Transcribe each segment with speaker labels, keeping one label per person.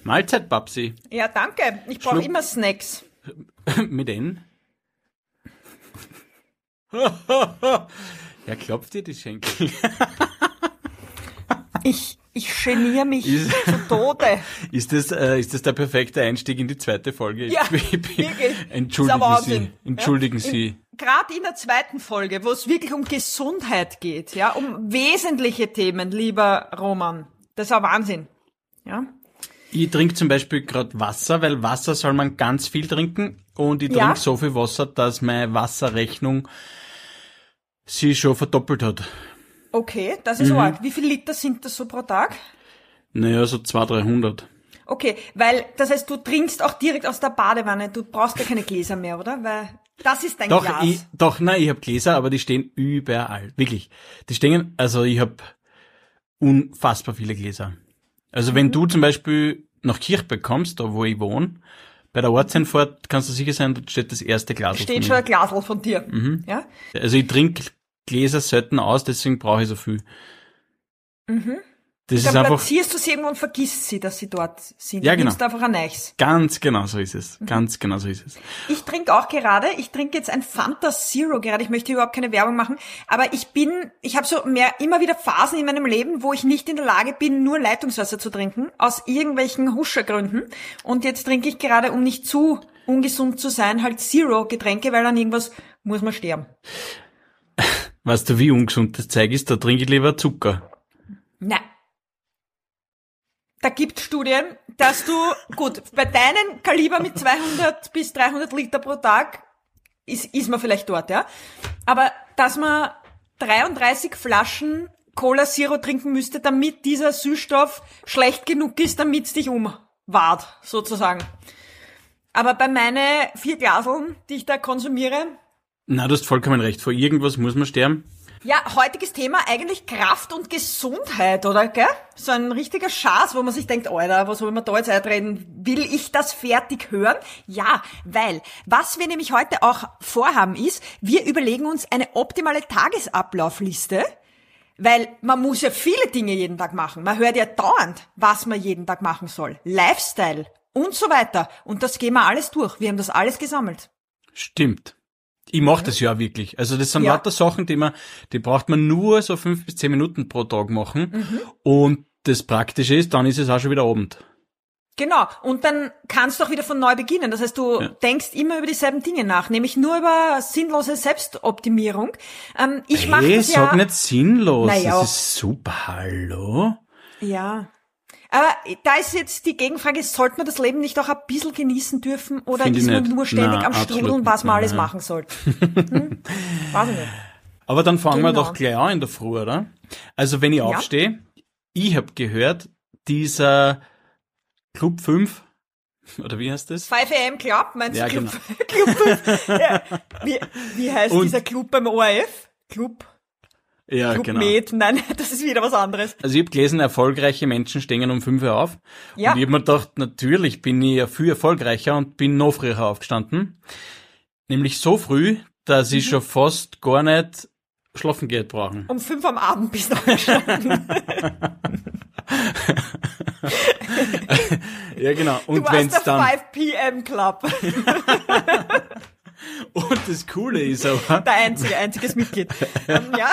Speaker 1: Mahlzeit, Babsi.
Speaker 2: Ja, danke. Ich brauche immer Snacks.
Speaker 1: Mit N? Ja, klopft dir die Schenkel.
Speaker 2: Ich geniere mich zu Tode.
Speaker 1: Ist das der perfekte Einstieg in die zweite Folge?
Speaker 2: Ja, wirklich.
Speaker 1: Entschuldigen Sie.
Speaker 2: Gerade in der zweiten Folge, wo es wirklich um Gesundheit geht, ja, um wesentliche Themen, lieber Roman. Das ist ein Wahnsinn. Ja.
Speaker 1: Ich trinke zum Beispiel gerade Wasser, weil Wasser soll man ganz viel trinken. Und ich trinke so viel Wasser, dass meine Wasserrechnung sich schon verdoppelt hat.
Speaker 2: Okay, das ist arg. Wie viele Liter sind das so pro Tag?
Speaker 1: Naja, so 200-300.
Speaker 2: Okay, weil, das heißt, du trinkst auch direkt aus der Badewanne. Du brauchst ja keine Gläser mehr, oder? Weil das ist dein Glas.
Speaker 1: Ich habe Gläser, aber die stehen überall. Wirklich. Die stehen, also ich habe unfassbar viele Gläser. Also wenn du zum Beispiel nach Kirchberg kommst, da wo ich wohne, bei der Ortseinfahrt kannst du sicher sein, dort steht das erste Glas.
Speaker 2: Steht schon ein Glasl von dir. Ja?
Speaker 1: Also ich trinke Gläser selten aus, deswegen brauche ich so viel. Das
Speaker 2: Dann
Speaker 1: ist einfach,
Speaker 2: platzierst du sie irgendwo und vergisst sie, dass sie dort sind.
Speaker 1: Ja,
Speaker 2: du
Speaker 1: genau.
Speaker 2: nimmst einfach ein Neues.
Speaker 1: ganz genau so ist es. Ganz genau so ist es.
Speaker 2: Ich trinke jetzt ein Fanta Zero gerade. Ich möchte überhaupt keine Werbung machen, aber ich habe so immer wieder Phasen in meinem Leben, wo ich nicht in der Lage bin, nur Leitungswasser zu trinken, aus irgendwelchen Huschergründen. Und jetzt trinke ich gerade, um nicht zu ungesund zu sein, halt Zero-Getränke, weil an irgendwas muss man sterben.
Speaker 1: Weißt du, wie ungesund das Zeug ist? Da trinke ich lieber Zucker.
Speaker 2: Nein. Da gibt Studien, dass du, gut, bei deinem Kaliber mit 200 bis 300 Liter pro Tag ist man vielleicht dort, ja. Aber dass man 33 Flaschen Cola Zero trinken müsste, damit dieser Süßstoff schlecht genug ist, damit es dich umwahrt, sozusagen. Aber bei meinen 4 Glaseln, die ich da konsumiere.
Speaker 1: Na, du hast vollkommen recht. Vor irgendwas muss man sterben.
Speaker 2: Ja, heutiges Thema eigentlich Kraft und Gesundheit, oder, gell? So ein richtiger Schaß, wo man sich denkt, Alter, was soll man da jetzt einreden? Will ich das fertig hören? Ja, weil, was wir nämlich heute auch vorhaben ist, wir überlegen uns eine optimale Tagesablaufliste, weil man muss ja viele Dinge jeden Tag machen. Man hört ja dauernd, was man jeden Tag machen soll. Lifestyle und so weiter. Und das gehen wir alles durch. Wir haben das alles gesammelt.
Speaker 1: Stimmt. Ich mache das ja wirklich. Also das sind lauter Sachen, die braucht man nur so 5 bis 10 Minuten pro Tag machen. Und das Praktische ist, dann ist es auch schon wieder Abend.
Speaker 2: Genau. Und dann kannst du auch wieder von neu beginnen. Das heißt, du denkst immer über dieselben Dinge nach, nämlich nur über sinnlose Selbstoptimierung. Ich mache das
Speaker 1: sag nicht sinnlos.
Speaker 2: Naja.
Speaker 1: Das ist super. Hallo?
Speaker 2: Ja. Aber da ist jetzt die Gegenfrage, sollte man das Leben nicht auch ein bisschen genießen dürfen oder
Speaker 1: Find
Speaker 2: ist man
Speaker 1: nicht.
Speaker 2: nur ständig
Speaker 1: Nein,
Speaker 2: am Strudeln, was man alles
Speaker 1: nein.
Speaker 2: machen soll? Weiß ich nicht.
Speaker 1: Aber dann fangen wir
Speaker 2: Genau.
Speaker 1: doch gleich an in der Früh, oder? Also wenn ich aufstehe, ich habe gehört, dieser Club 5, oder wie heißt das?
Speaker 2: 5 AM Club, meinst du?
Speaker 1: Ja,
Speaker 2: Club,
Speaker 1: genau.
Speaker 2: Club 5. Ja. Wie heißt
Speaker 1: Und-
Speaker 2: dieser Club beim ORF? Club
Speaker 1: Ja, genau.
Speaker 2: Med? Nein, das ist wieder was anderes.
Speaker 1: Also ich habe gelesen, erfolgreiche Menschen stehen um 5 Uhr auf.
Speaker 2: Ja.
Speaker 1: Und ich habe mir gedacht, natürlich bin ich ja viel erfolgreicher und bin noch früher aufgestanden. Nämlich so früh, dass ich schon fast gar nicht schlafen geht brauchen.
Speaker 2: Um 5 am Abend bist du aufgestanden.
Speaker 1: Ja, genau.
Speaker 2: Du
Speaker 1: Und
Speaker 2: warst
Speaker 1: wenn's
Speaker 2: der
Speaker 1: dann
Speaker 2: 5 PM Club.
Speaker 1: und das Coole ist aber,
Speaker 2: Der einziges Mitglied. Ja.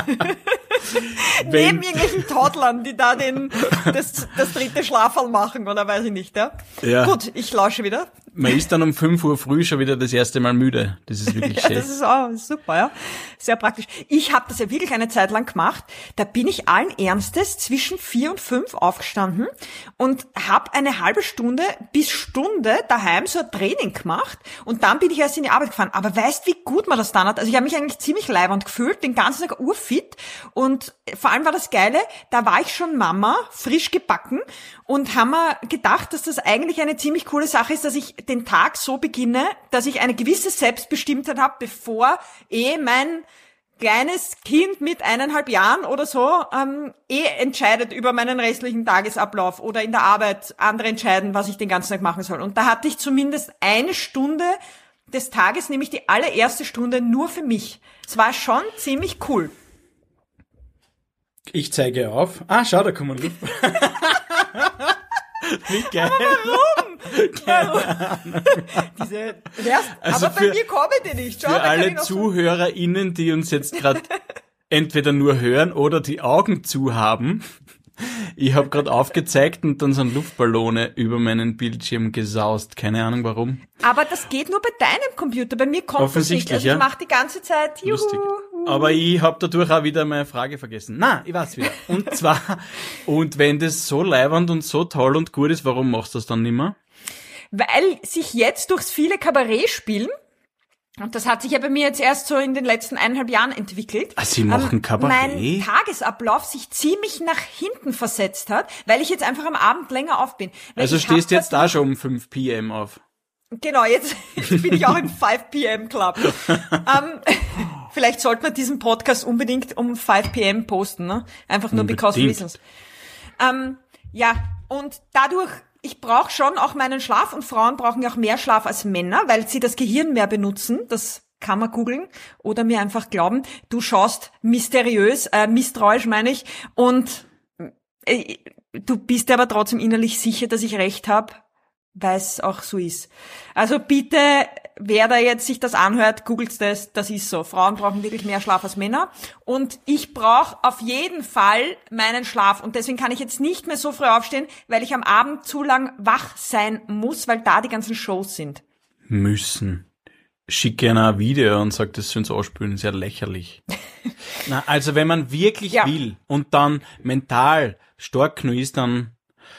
Speaker 2: Neben irgendwelchen Toddlern, die da das dritte Schlaferl machen, oder weiß ich nicht, ja?
Speaker 1: Ja.
Speaker 2: Gut, ich lausche wieder.
Speaker 1: man ist dann um 5 Uhr früh schon wieder das erste Mal müde. Das ist wirklich
Speaker 2: Ja,
Speaker 1: schön.
Speaker 2: das ist auch super, ja. Sehr praktisch. Ich habe das ja wirklich eine Zeit lang gemacht. Da bin ich allen Ernstes zwischen 4 und 5 aufgestanden und habe eine halbe Stunde bis Stunde daheim so ein Training gemacht und dann bin ich erst in die Arbeit gefahren. Aber weißt, wie gut man das dann hat? Also ich habe mich eigentlich ziemlich leibernd gefühlt, den ganzen Tag urfit und vor allem war das Geile, da war ich schon Mama, frisch gebacken und haben wir gedacht, dass das eigentlich eine ziemlich coole Sache ist, dass ich den Tag so beginne, dass ich eine gewisse Selbstbestimmtheit habe, bevor mein kleines Kind mit 1,5 Jahren oder so entscheidet über meinen restlichen Tagesablauf oder in der Arbeit andere entscheiden, was ich den ganzen Tag machen soll. Und da hatte ich zumindest eine Stunde des Tages, nämlich die allererste Stunde nur für mich. Es war schon ziemlich cool.
Speaker 1: Ich zeige auf. Ah, schau, da kommen wir. Wie geil.
Speaker 2: Warum?
Speaker 1: Also
Speaker 2: aber bei mir kommen die nicht. Schau,
Speaker 1: Für
Speaker 2: da kann ich
Speaker 1: alle
Speaker 2: noch so-
Speaker 1: ZuhörerInnen, die uns jetzt gerade entweder nur hören oder die Augen zu haben, ich habe gerade aufgezeigt und dann sind Luftballone über meinen Bildschirm gesaust. Keine Ahnung warum.
Speaker 2: Aber das geht nur bei deinem Computer. Bei mir kommt das nicht.
Speaker 1: Offensichtlich,
Speaker 2: Also
Speaker 1: ja.
Speaker 2: ich mache die ganze Zeit. Juhu.
Speaker 1: Lustig. Aber ich habe dadurch auch wieder meine Frage vergessen. Na, ich weiß wieder. Und zwar, und wenn das so leibernd und so toll und gut ist, warum machst du das dann nicht mehr?
Speaker 2: Weil sich jetzt durchs viele Kabarett spielen, und das hat sich ja bei mir jetzt erst so in den letzten 1,5 Jahren entwickelt.
Speaker 1: Ah, Sie machen Kabarett?
Speaker 2: Mein Tagesablauf sich ziemlich nach hinten versetzt hat, weil ich jetzt einfach am Abend länger auf bin. Weil
Speaker 1: Also
Speaker 2: ich
Speaker 1: stehst du
Speaker 2: hab
Speaker 1: jetzt da schon um 5 PM auf?
Speaker 2: Genau, jetzt bin ich auch im 5 PM Club. Vielleicht sollte man diesen Podcast unbedingt um 5 PM posten, ne? Einfach nur because
Speaker 1: Unbedingt.
Speaker 2: reasons. Ja, und dadurch, ich brauche schon auch meinen Schlaf und Frauen brauchen ja auch mehr Schlaf als Männer, weil sie das Gehirn mehr benutzen. Das kann man googeln oder mir einfach glauben. Du schaust misstrauisch meine ich, und du bist dir aber trotzdem innerlich sicher, dass ich recht habe, weil es auch so ist. Also bitte, wer da jetzt sich das anhört, googelt das ist so. Frauen brauchen wirklich mehr Schlaf als Männer und ich brauche auf jeden Fall meinen Schlaf und deswegen kann ich jetzt nicht mehr so früh aufstehen, weil ich am Abend zu lang wach sein muss, weil da die ganzen Shows sind.
Speaker 1: Müssen. Schick gerne ein Video und sag, das sollen sie ausspülen, sehr lächerlich. Na, also wenn man wirklich will und dann mental stark nur ist, dann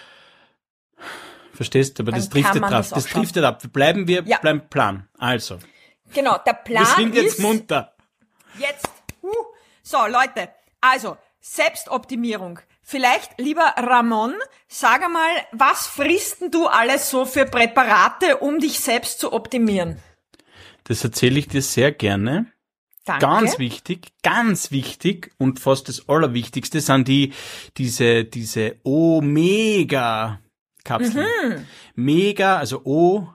Speaker 1: verstehst du, aber das driftet ab. Das driftet ab. Bleiben Plan. Also.
Speaker 2: Genau, der Plan ist...
Speaker 1: Wir sind jetzt munter.
Speaker 2: Jetzt. So, Leute. Also, Selbstoptimierung. Vielleicht, lieber Ramon, sag einmal, was frisst denn du alles so für Präparate, um dich selbst zu optimieren?
Speaker 1: Das erzähle ich dir sehr gerne.
Speaker 2: Danke.
Speaker 1: Ganz wichtig und fast das Allerwichtigste sind diese Omega-Kapseln. Mega, also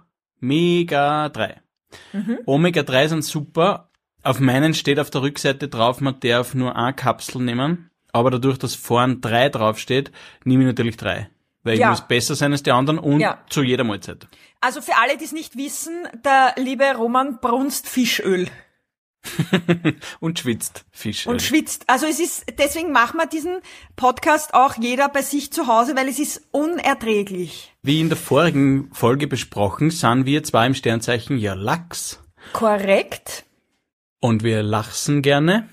Speaker 1: Omega-3. Omega-3 sind super. Auf meinen steht auf der Rückseite drauf, man darf nur eine Kapsel nehmen. Aber dadurch, dass vorn 3 draufsteht, nehme ich natürlich 3. Weil ich muss besser sein als die anderen und zu jeder Mahlzeit.
Speaker 2: Also für alle, die es nicht wissen, der liebe Roman brunst Fischöl.
Speaker 1: Und schwitzt Fischöl.
Speaker 2: Und schwitzt. Also es ist, deswegen machen wir diesen Podcast auch jeder bei sich zu Hause, weil es ist unerträglich.
Speaker 1: Wie in der vorigen Folge besprochen, sind wir zwar im Sternzeichen Lachs.
Speaker 2: Korrekt.
Speaker 1: Und wir lachsen gerne.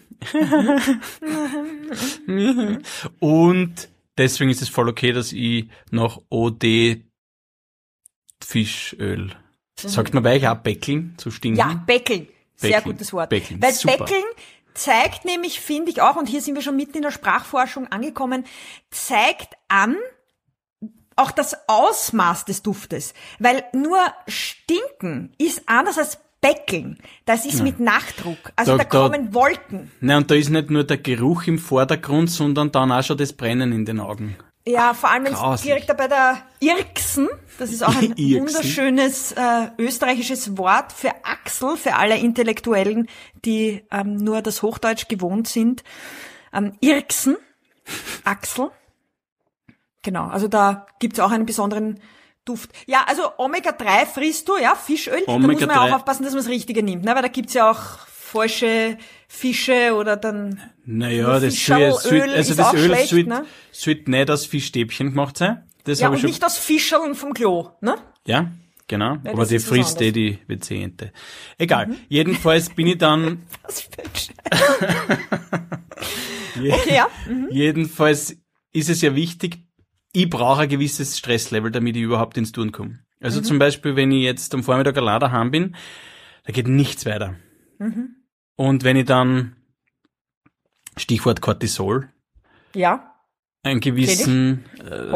Speaker 1: Und deswegen ist es voll okay, dass ich noch OD Fischöl. Sagt man bei euch auch Bäckeln zu stinken?
Speaker 2: Ja, Bäckeln. Sehr
Speaker 1: Bäckeln.
Speaker 2: gutes Wort.
Speaker 1: Bäckeln.
Speaker 2: Weil
Speaker 1: Super.
Speaker 2: Bäckeln zeigt nämlich, finde ich auch, und hier sind wir schon mitten in der Sprachforschung angekommen, zeigt an, auch das Ausmaß des Duftes. Weil nur stinken ist anders als Bäckeln. Das ist mit Nachdruck. Also da kommen Wolken.
Speaker 1: Na, und da ist nicht nur der Geruch im Vordergrund, sondern dann auch schon das Brennen in den Augen.
Speaker 2: Ja, vor allem wenn es direkt da bei der Irksen, das ist auch ein wunderschönes österreichisches Wort für Achsel, für alle Intellektuellen, die nur das Hochdeutsch gewohnt sind. Irksen, Achsel. Genau, also da gibt's auch einen besonderen Duft. Ja, also Omega-3 frisst du, ja, Fischöl. Da muss man ja auch aufpassen, dass man das Richtige nimmt, ne? Weil da gibt's ja auch falsche Fische oder dann...
Speaker 1: Naja, das sollte nicht aus Fischstäbchen gemacht sein. Das
Speaker 2: ja,
Speaker 1: und
Speaker 2: nicht aus Fischerln vom Klo, ne?
Speaker 1: Ja, genau. Ja, aber die frisst die WC-Ente. Egal. Jedenfalls bin ich dann...
Speaker 2: Okay, ja.
Speaker 1: Jedenfalls ist es ja wichtig, ich brauche ein gewisses Stresslevel, damit ich überhaupt ins Tun komme. Also zum Beispiel, wenn ich jetzt am Vormittag allein daheim bin, da geht nichts weiter. Und wenn ich dann, Stichwort Cortisol, einen gewissen,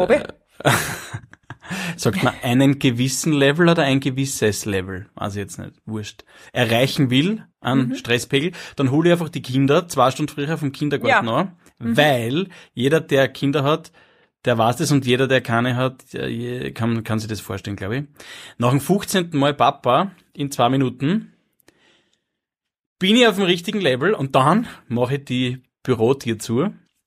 Speaker 1: sagt man einen gewissen Level oder ein gewisses Level, also jetzt nicht, wurscht, erreichen will an Stresspegel, dann hole ich einfach die Kinder 2 Stunden früher vom Kindergarten an, weil jeder, der Kinder hat, der weiß das und jeder, der keine hat, kann sich das vorstellen, glaube ich. Nach dem 15. Mal Papa in 2 Minuten bin ich auf dem richtigen Level und dann mache ich die Bürotür zu,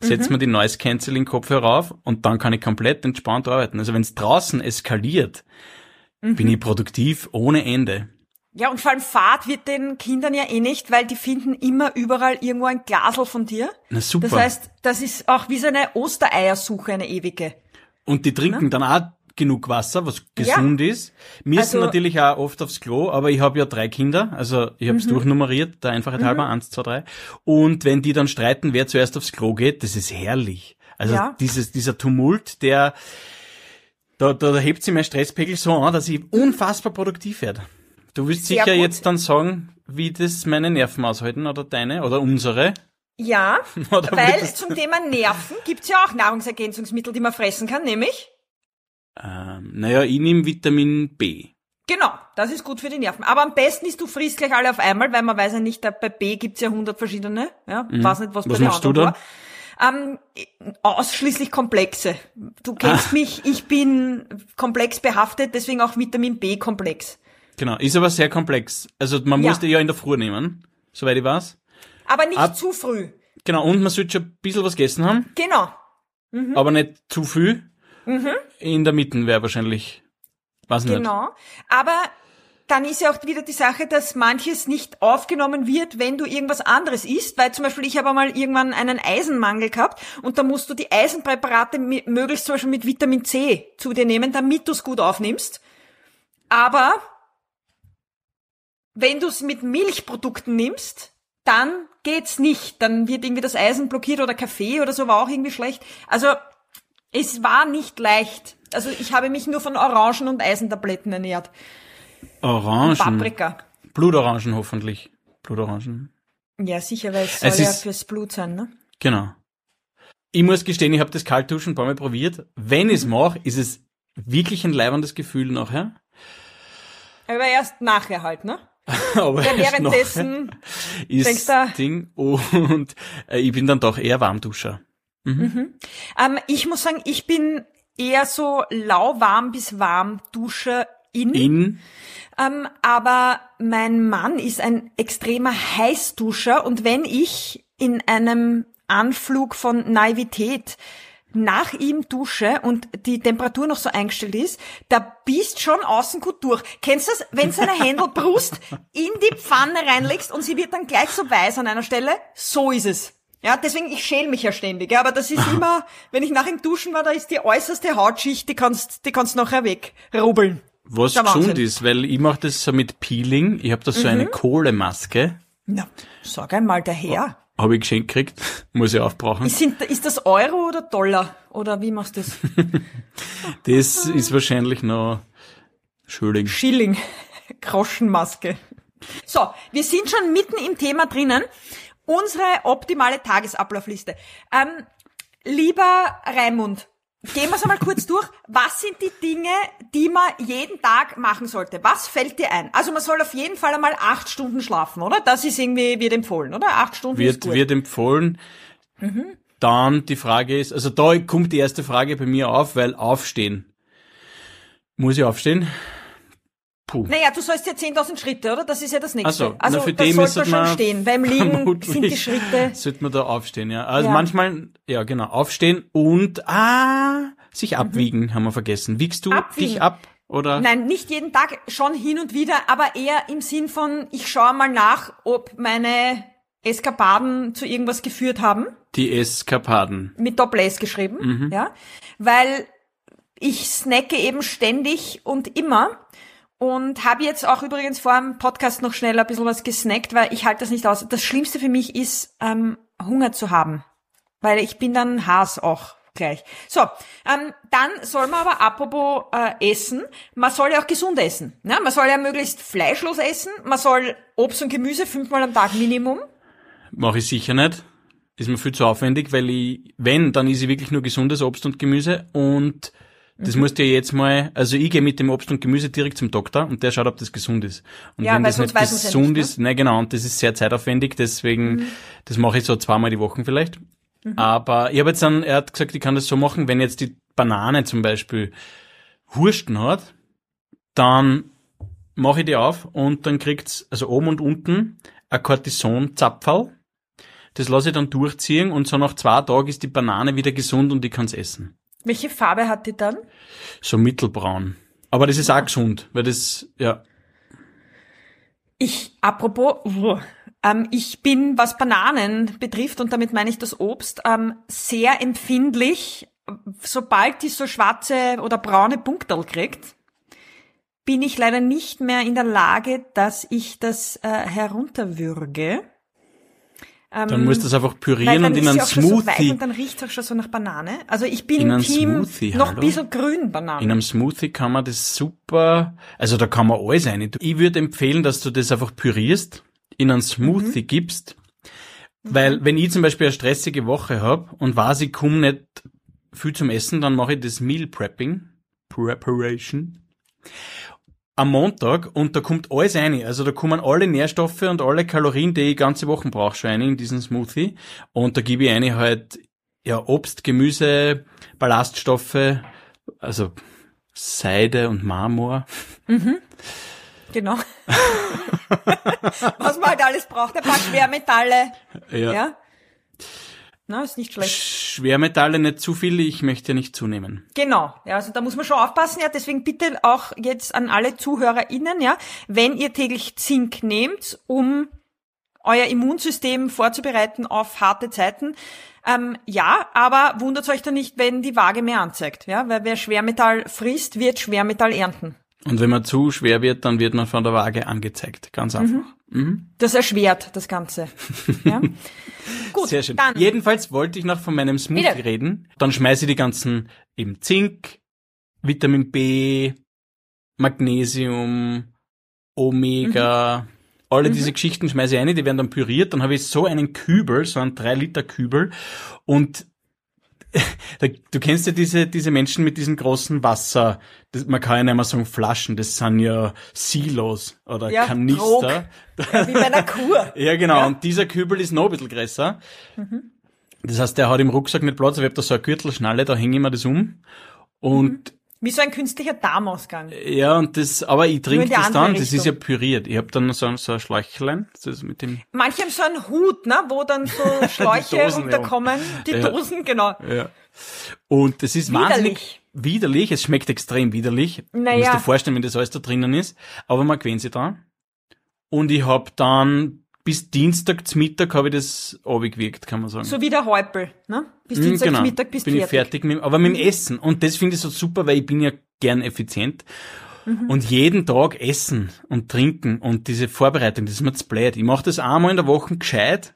Speaker 1: setze mir die Noise-Canceling-Kopfhörer auf und dann kann ich komplett entspannt arbeiten. Also wenn es draußen eskaliert, bin ich produktiv ohne Ende.
Speaker 2: Ja, und vor allem Fahrt wird den Kindern ja eh nicht, weil die finden immer überall irgendwo ein Glasl von dir.
Speaker 1: Na super.
Speaker 2: Das heißt, das ist auch wie so eine Ostereiersuche, eine ewige.
Speaker 1: Und die trinken dann auch genug Wasser, was gesund ist. Müssen natürlich auch oft aufs Klo, aber ich habe ja 3 Kinder, also ich habe es durchnummeriert, der Einfachheit halber, 1, 2, 3. Und wenn die dann streiten, wer zuerst aufs Klo geht, das ist herrlich. Also dieser Tumult, da hebt sich mein Stresspegel so an, dass ich unfassbar produktiv werde. Du willst
Speaker 2: Sehr
Speaker 1: sicher
Speaker 2: gut.
Speaker 1: jetzt dann sagen, wie das meine Nerven aushalten oder deine oder unsere.
Speaker 2: Ja,
Speaker 1: Oder
Speaker 2: weil
Speaker 1: würdest
Speaker 2: zum Thema Nerven gibt's ja auch Nahrungsergänzungsmittel, die man fressen kann, nämlich
Speaker 1: naja, ich nehme Vitamin B.
Speaker 2: genau, das ist gut für die Nerven. Aber am besten ist, du frisst gleich alle auf einmal, weil man weiß ja nicht, bei B gibt's ja 100 verschiedene. Ja, weiß nicht, was bei den
Speaker 1: machst du
Speaker 2: anderen
Speaker 1: dann?
Speaker 2: war. Ausschließlich Komplexe. Du kennst mich, ich bin komplex behaftet, deswegen auch Vitamin B-Komplex.
Speaker 1: Genau, ist aber sehr komplex. Also man muss die ja in der Früh nehmen, soweit ich weiß.
Speaker 2: Aber nicht zu früh.
Speaker 1: Genau, und man sollte schon ein bisschen was gegessen haben,
Speaker 2: Genau.
Speaker 1: aber nicht zu viel. In der Mitte wäre wahrscheinlich, weiß nicht.
Speaker 2: Genau. Aber dann ist ja auch wieder die Sache, dass manches nicht aufgenommen wird, wenn du irgendwas anderes isst, weil zum Beispiel ich habe einmal irgendwann einen Eisenmangel gehabt und da musst du die Eisenpräparate möglichst zum Beispiel mit Vitamin C zu dir nehmen, damit du es gut aufnimmst. Aber wenn du es mit Milchprodukten nimmst, dann geht's nicht. Dann wird irgendwie das Eisen blockiert oder Kaffee oder so war auch irgendwie schlecht. Also es war nicht leicht. Also ich habe mich nur von Orangen und Eisentabletten ernährt.
Speaker 1: Orangen.
Speaker 2: Paprika.
Speaker 1: Blutorangen hoffentlich. Blutorangen.
Speaker 2: Ja, sicher, weil es soll ja fürs Blut sein, ne?
Speaker 1: Genau. Ich muss gestehen, ich habe das Kaltduschen ein paar Mal probiert. Wenn ich es mache, ist es wirklich ein leibendes Gefühl nachher.
Speaker 2: Aber erst nachher halt, ne?
Speaker 1: Aber
Speaker 2: Ja,
Speaker 1: erst
Speaker 2: währenddessen
Speaker 1: nachher ist
Speaker 2: denkst du,
Speaker 1: Ding und ich bin dann doch eher Warmduscher.
Speaker 2: ich muss sagen, ich bin eher so lauwarm bis warm Duscherin. Aber mein Mann ist ein extremer Heißduscher und wenn ich in einem Anflug von Naivität nach ihm dusche und die Temperatur noch so eingestellt ist, da bist schon außen gut durch. Kennst du das, wenn seine Händelbrust in die Pfanne reinlegst und sie wird dann gleich so weiß an einer Stelle? So ist es. Ja, deswegen, ich schäle mich ja ständig, ja, aber das ist immer, wenn ich nach ihm duschen war, da ist die äußerste Hautschicht, die kannst nachher wegrubbeln.
Speaker 1: Was gesund ist, weil ich mache das so mit Peeling. Ich habe da so eine Kohlemaske.
Speaker 2: Na, sag einmal daher.
Speaker 1: Habe ich geschenkt gekriegt. Muss ich aufbrauchen.
Speaker 2: Ist das Euro oder Dollar? Oder wie machst du das?
Speaker 1: Das ist wahrscheinlich noch Schilling.
Speaker 2: Schilling. Groschenmaske. So, wir sind schon mitten im Thema drinnen. Unsere optimale Tagesablaufliste. Lieber Raimund, gehen wir es einmal kurz durch. Was sind die Dinge, die man jeden Tag machen sollte? Was fällt dir ein? Also man soll auf jeden Fall einmal 8 Stunden schlafen, oder? Das ist irgendwie, wird empfohlen, oder? 8 Stunden ist gut.
Speaker 1: Wird empfohlen. Dann die Frage ist, also da kommt die erste Frage bei mir auf, weil aufstehen. Muss ich aufstehen? Puh.
Speaker 2: Naja, du sollst ja 10.000 Schritte, oder? Das ist ja das Nächste.
Speaker 1: Also für
Speaker 2: das
Speaker 1: den
Speaker 2: sollte man schon stehen. Beim Liegen sind die Schritte.
Speaker 1: Sollte man da aufstehen, ja. Also manchmal, ja genau, aufstehen und sich abwiegen, haben wir vergessen. Wiegst du dich ab? Oder?
Speaker 2: Nein, nicht jeden Tag, schon hin und wieder, aber eher im Sinn von, ich schaue mal nach, ob meine Eskapaden zu irgendwas geführt haben.
Speaker 1: Die Eskapaden.
Speaker 2: Mit Doppel-S geschrieben, ja. Weil ich snacke eben ständig und immer. Und habe jetzt auch übrigens vor dem Podcast noch schnell ein bisschen was gesnackt, weil ich halte das nicht aus. Das Schlimmste für mich ist, Hunger zu haben. Weil ich bin dann Haas auch gleich. So, dann soll man aber apropos essen, man soll ja auch gesund essen. Ne? Man soll ja möglichst fleischlos essen, man soll Obst und Gemüse 5-mal am Tag Minimum.
Speaker 1: Mache ich sicher nicht. Ist mir viel zu aufwendig, weil dann ist ich wirklich nur gesundes Obst und Gemüse und das musst du ja jetzt mal, also ich gehe mit dem Obst und Gemüse direkt zum Doktor und der schaut, ob das gesund ist. Und
Speaker 2: ja,
Speaker 1: wenn das nicht gesund
Speaker 2: ja nicht,
Speaker 1: ist, ne genau, und das ist sehr zeitaufwendig, deswegen, das mache ich so 2-mal die Woche vielleicht. Aber ich habe jetzt er hat gesagt, ich kann das so machen, wenn jetzt die Banane zum Beispiel Hursten hat, dann mache ich die auf und dann kriegt's, also oben und unten, ein Cortison-Zapferl. das lasse ich dann durchziehen und so nach 2 Tagen ist die Banane wieder gesund und ich kann's essen.
Speaker 2: Welche Farbe hat die dann?
Speaker 1: So mittelbraun. Aber das ist auch gesund, weil das, ja.
Speaker 2: Ich bin, was Bananen betrifft, und damit meine ich das Obst, sehr empfindlich. Sobald die so schwarze oder braune Punkterl kriegt, bin ich leider nicht mehr in der Lage, dass ich das herunterwürge.
Speaker 1: Dann musst du das einfach pürieren und in einen Smoothie. So weich
Speaker 2: und dann riecht es auch schon so nach Banane. Also ich bin Team noch ein bisschen grün Banane.
Speaker 1: In einem Smoothie kann man das super, also da kann man alles rein. Ich würde empfehlen, dass du das einfach pürierst, in einen Smoothie gibst, weil wenn ich zum Beispiel eine stressige Woche habe und weiß, ich komme nicht viel zum Essen, dann mache ich das Meal Preparation am Montag und da kommt alles rein. Also da kommen alle Nährstoffe und alle Kalorien, die ich ganze Wochen brauche, schon rein in diesen Smoothie. Und da gebe ich rein halt, ja, Obst, Gemüse, Ballaststoffe, also Seide und Marmor.
Speaker 2: Genau. Was man halt alles braucht. Ein paar Schwermetalle. Ja. Na, ist nicht schlecht.
Speaker 1: Schwermetalle nicht zu viel, ich möchte ja nicht zunehmen.
Speaker 2: Genau, ja, also da muss man schon aufpassen, ja, deswegen bitte auch jetzt an alle ZuhörerInnen, ja, wenn ihr täglich Zink nehmt, um euer Immunsystem vorzubereiten auf harte Zeiten, ja, aber wundert euch dann nicht, wenn die Waage mehr anzeigt, ja, weil wer Schwermetall frisst, wird Schwermetall ernten.
Speaker 1: Und wenn man zu schwer wird, dann wird man von der Waage angezeigt. Ganz einfach.
Speaker 2: Das erschwert das Ganze. Ja? Gut,
Speaker 1: sehr schön.
Speaker 2: Dann.
Speaker 1: Jedenfalls wollte ich noch von meinem Smoothie reden. Dann schmeiße ich die ganzen eben Zink, Vitamin B, Magnesium, Omega, alle diese Geschichten schmeiße ich rein, die werden dann püriert. Dann habe ich so einen Kübel, so einen 3-Liter-Kübel und du kennst ja diese Menschen mit diesen großen Wasser, man kann ja nicht mehr sagen Flaschen, das sind ja Silos oder Kanister.
Speaker 2: Ja, wie bei einer Kur.
Speaker 1: Ja, genau. Ja. Und dieser Kübel ist noch ein bisschen größer. Das heißt, der hat im Rucksack nicht Platz, ich habe da so eine Gürtelschnalle, da hänge ich mir das um. Und
Speaker 2: wie so ein künstlicher Darmausgang.
Speaker 1: Ja, und aber ich trinke das dann, das ist ja püriert. Ich habe dann so ein Schläuchlein, das mit dem.
Speaker 2: Manche haben so einen Hut, ne, wo dann so Schläuche runterkommen. Die Dosen, genau.
Speaker 1: Ja. Und das ist wahnsinnig widerlich, es schmeckt extrem widerlich.
Speaker 2: Naja.
Speaker 1: Du musst dir vorstellen, wenn das alles da drinnen ist. Aber man gewöhnt sich dran. Und ich habe dann bis Dienstag zum Mittag habe ich das abgewirkt, kann man sagen.
Speaker 2: So wie der Häupl, ne? Bis Dienstag zum Mittag bist du fertig.
Speaker 1: Bin ich fertig aber mit dem Essen. Und das finde ich so super, weil ich bin ja gern effizient. Und jeden Tag essen und trinken und diese Vorbereitung, das ist mir zu blöd. Ich mache das einmal in der Woche gescheit,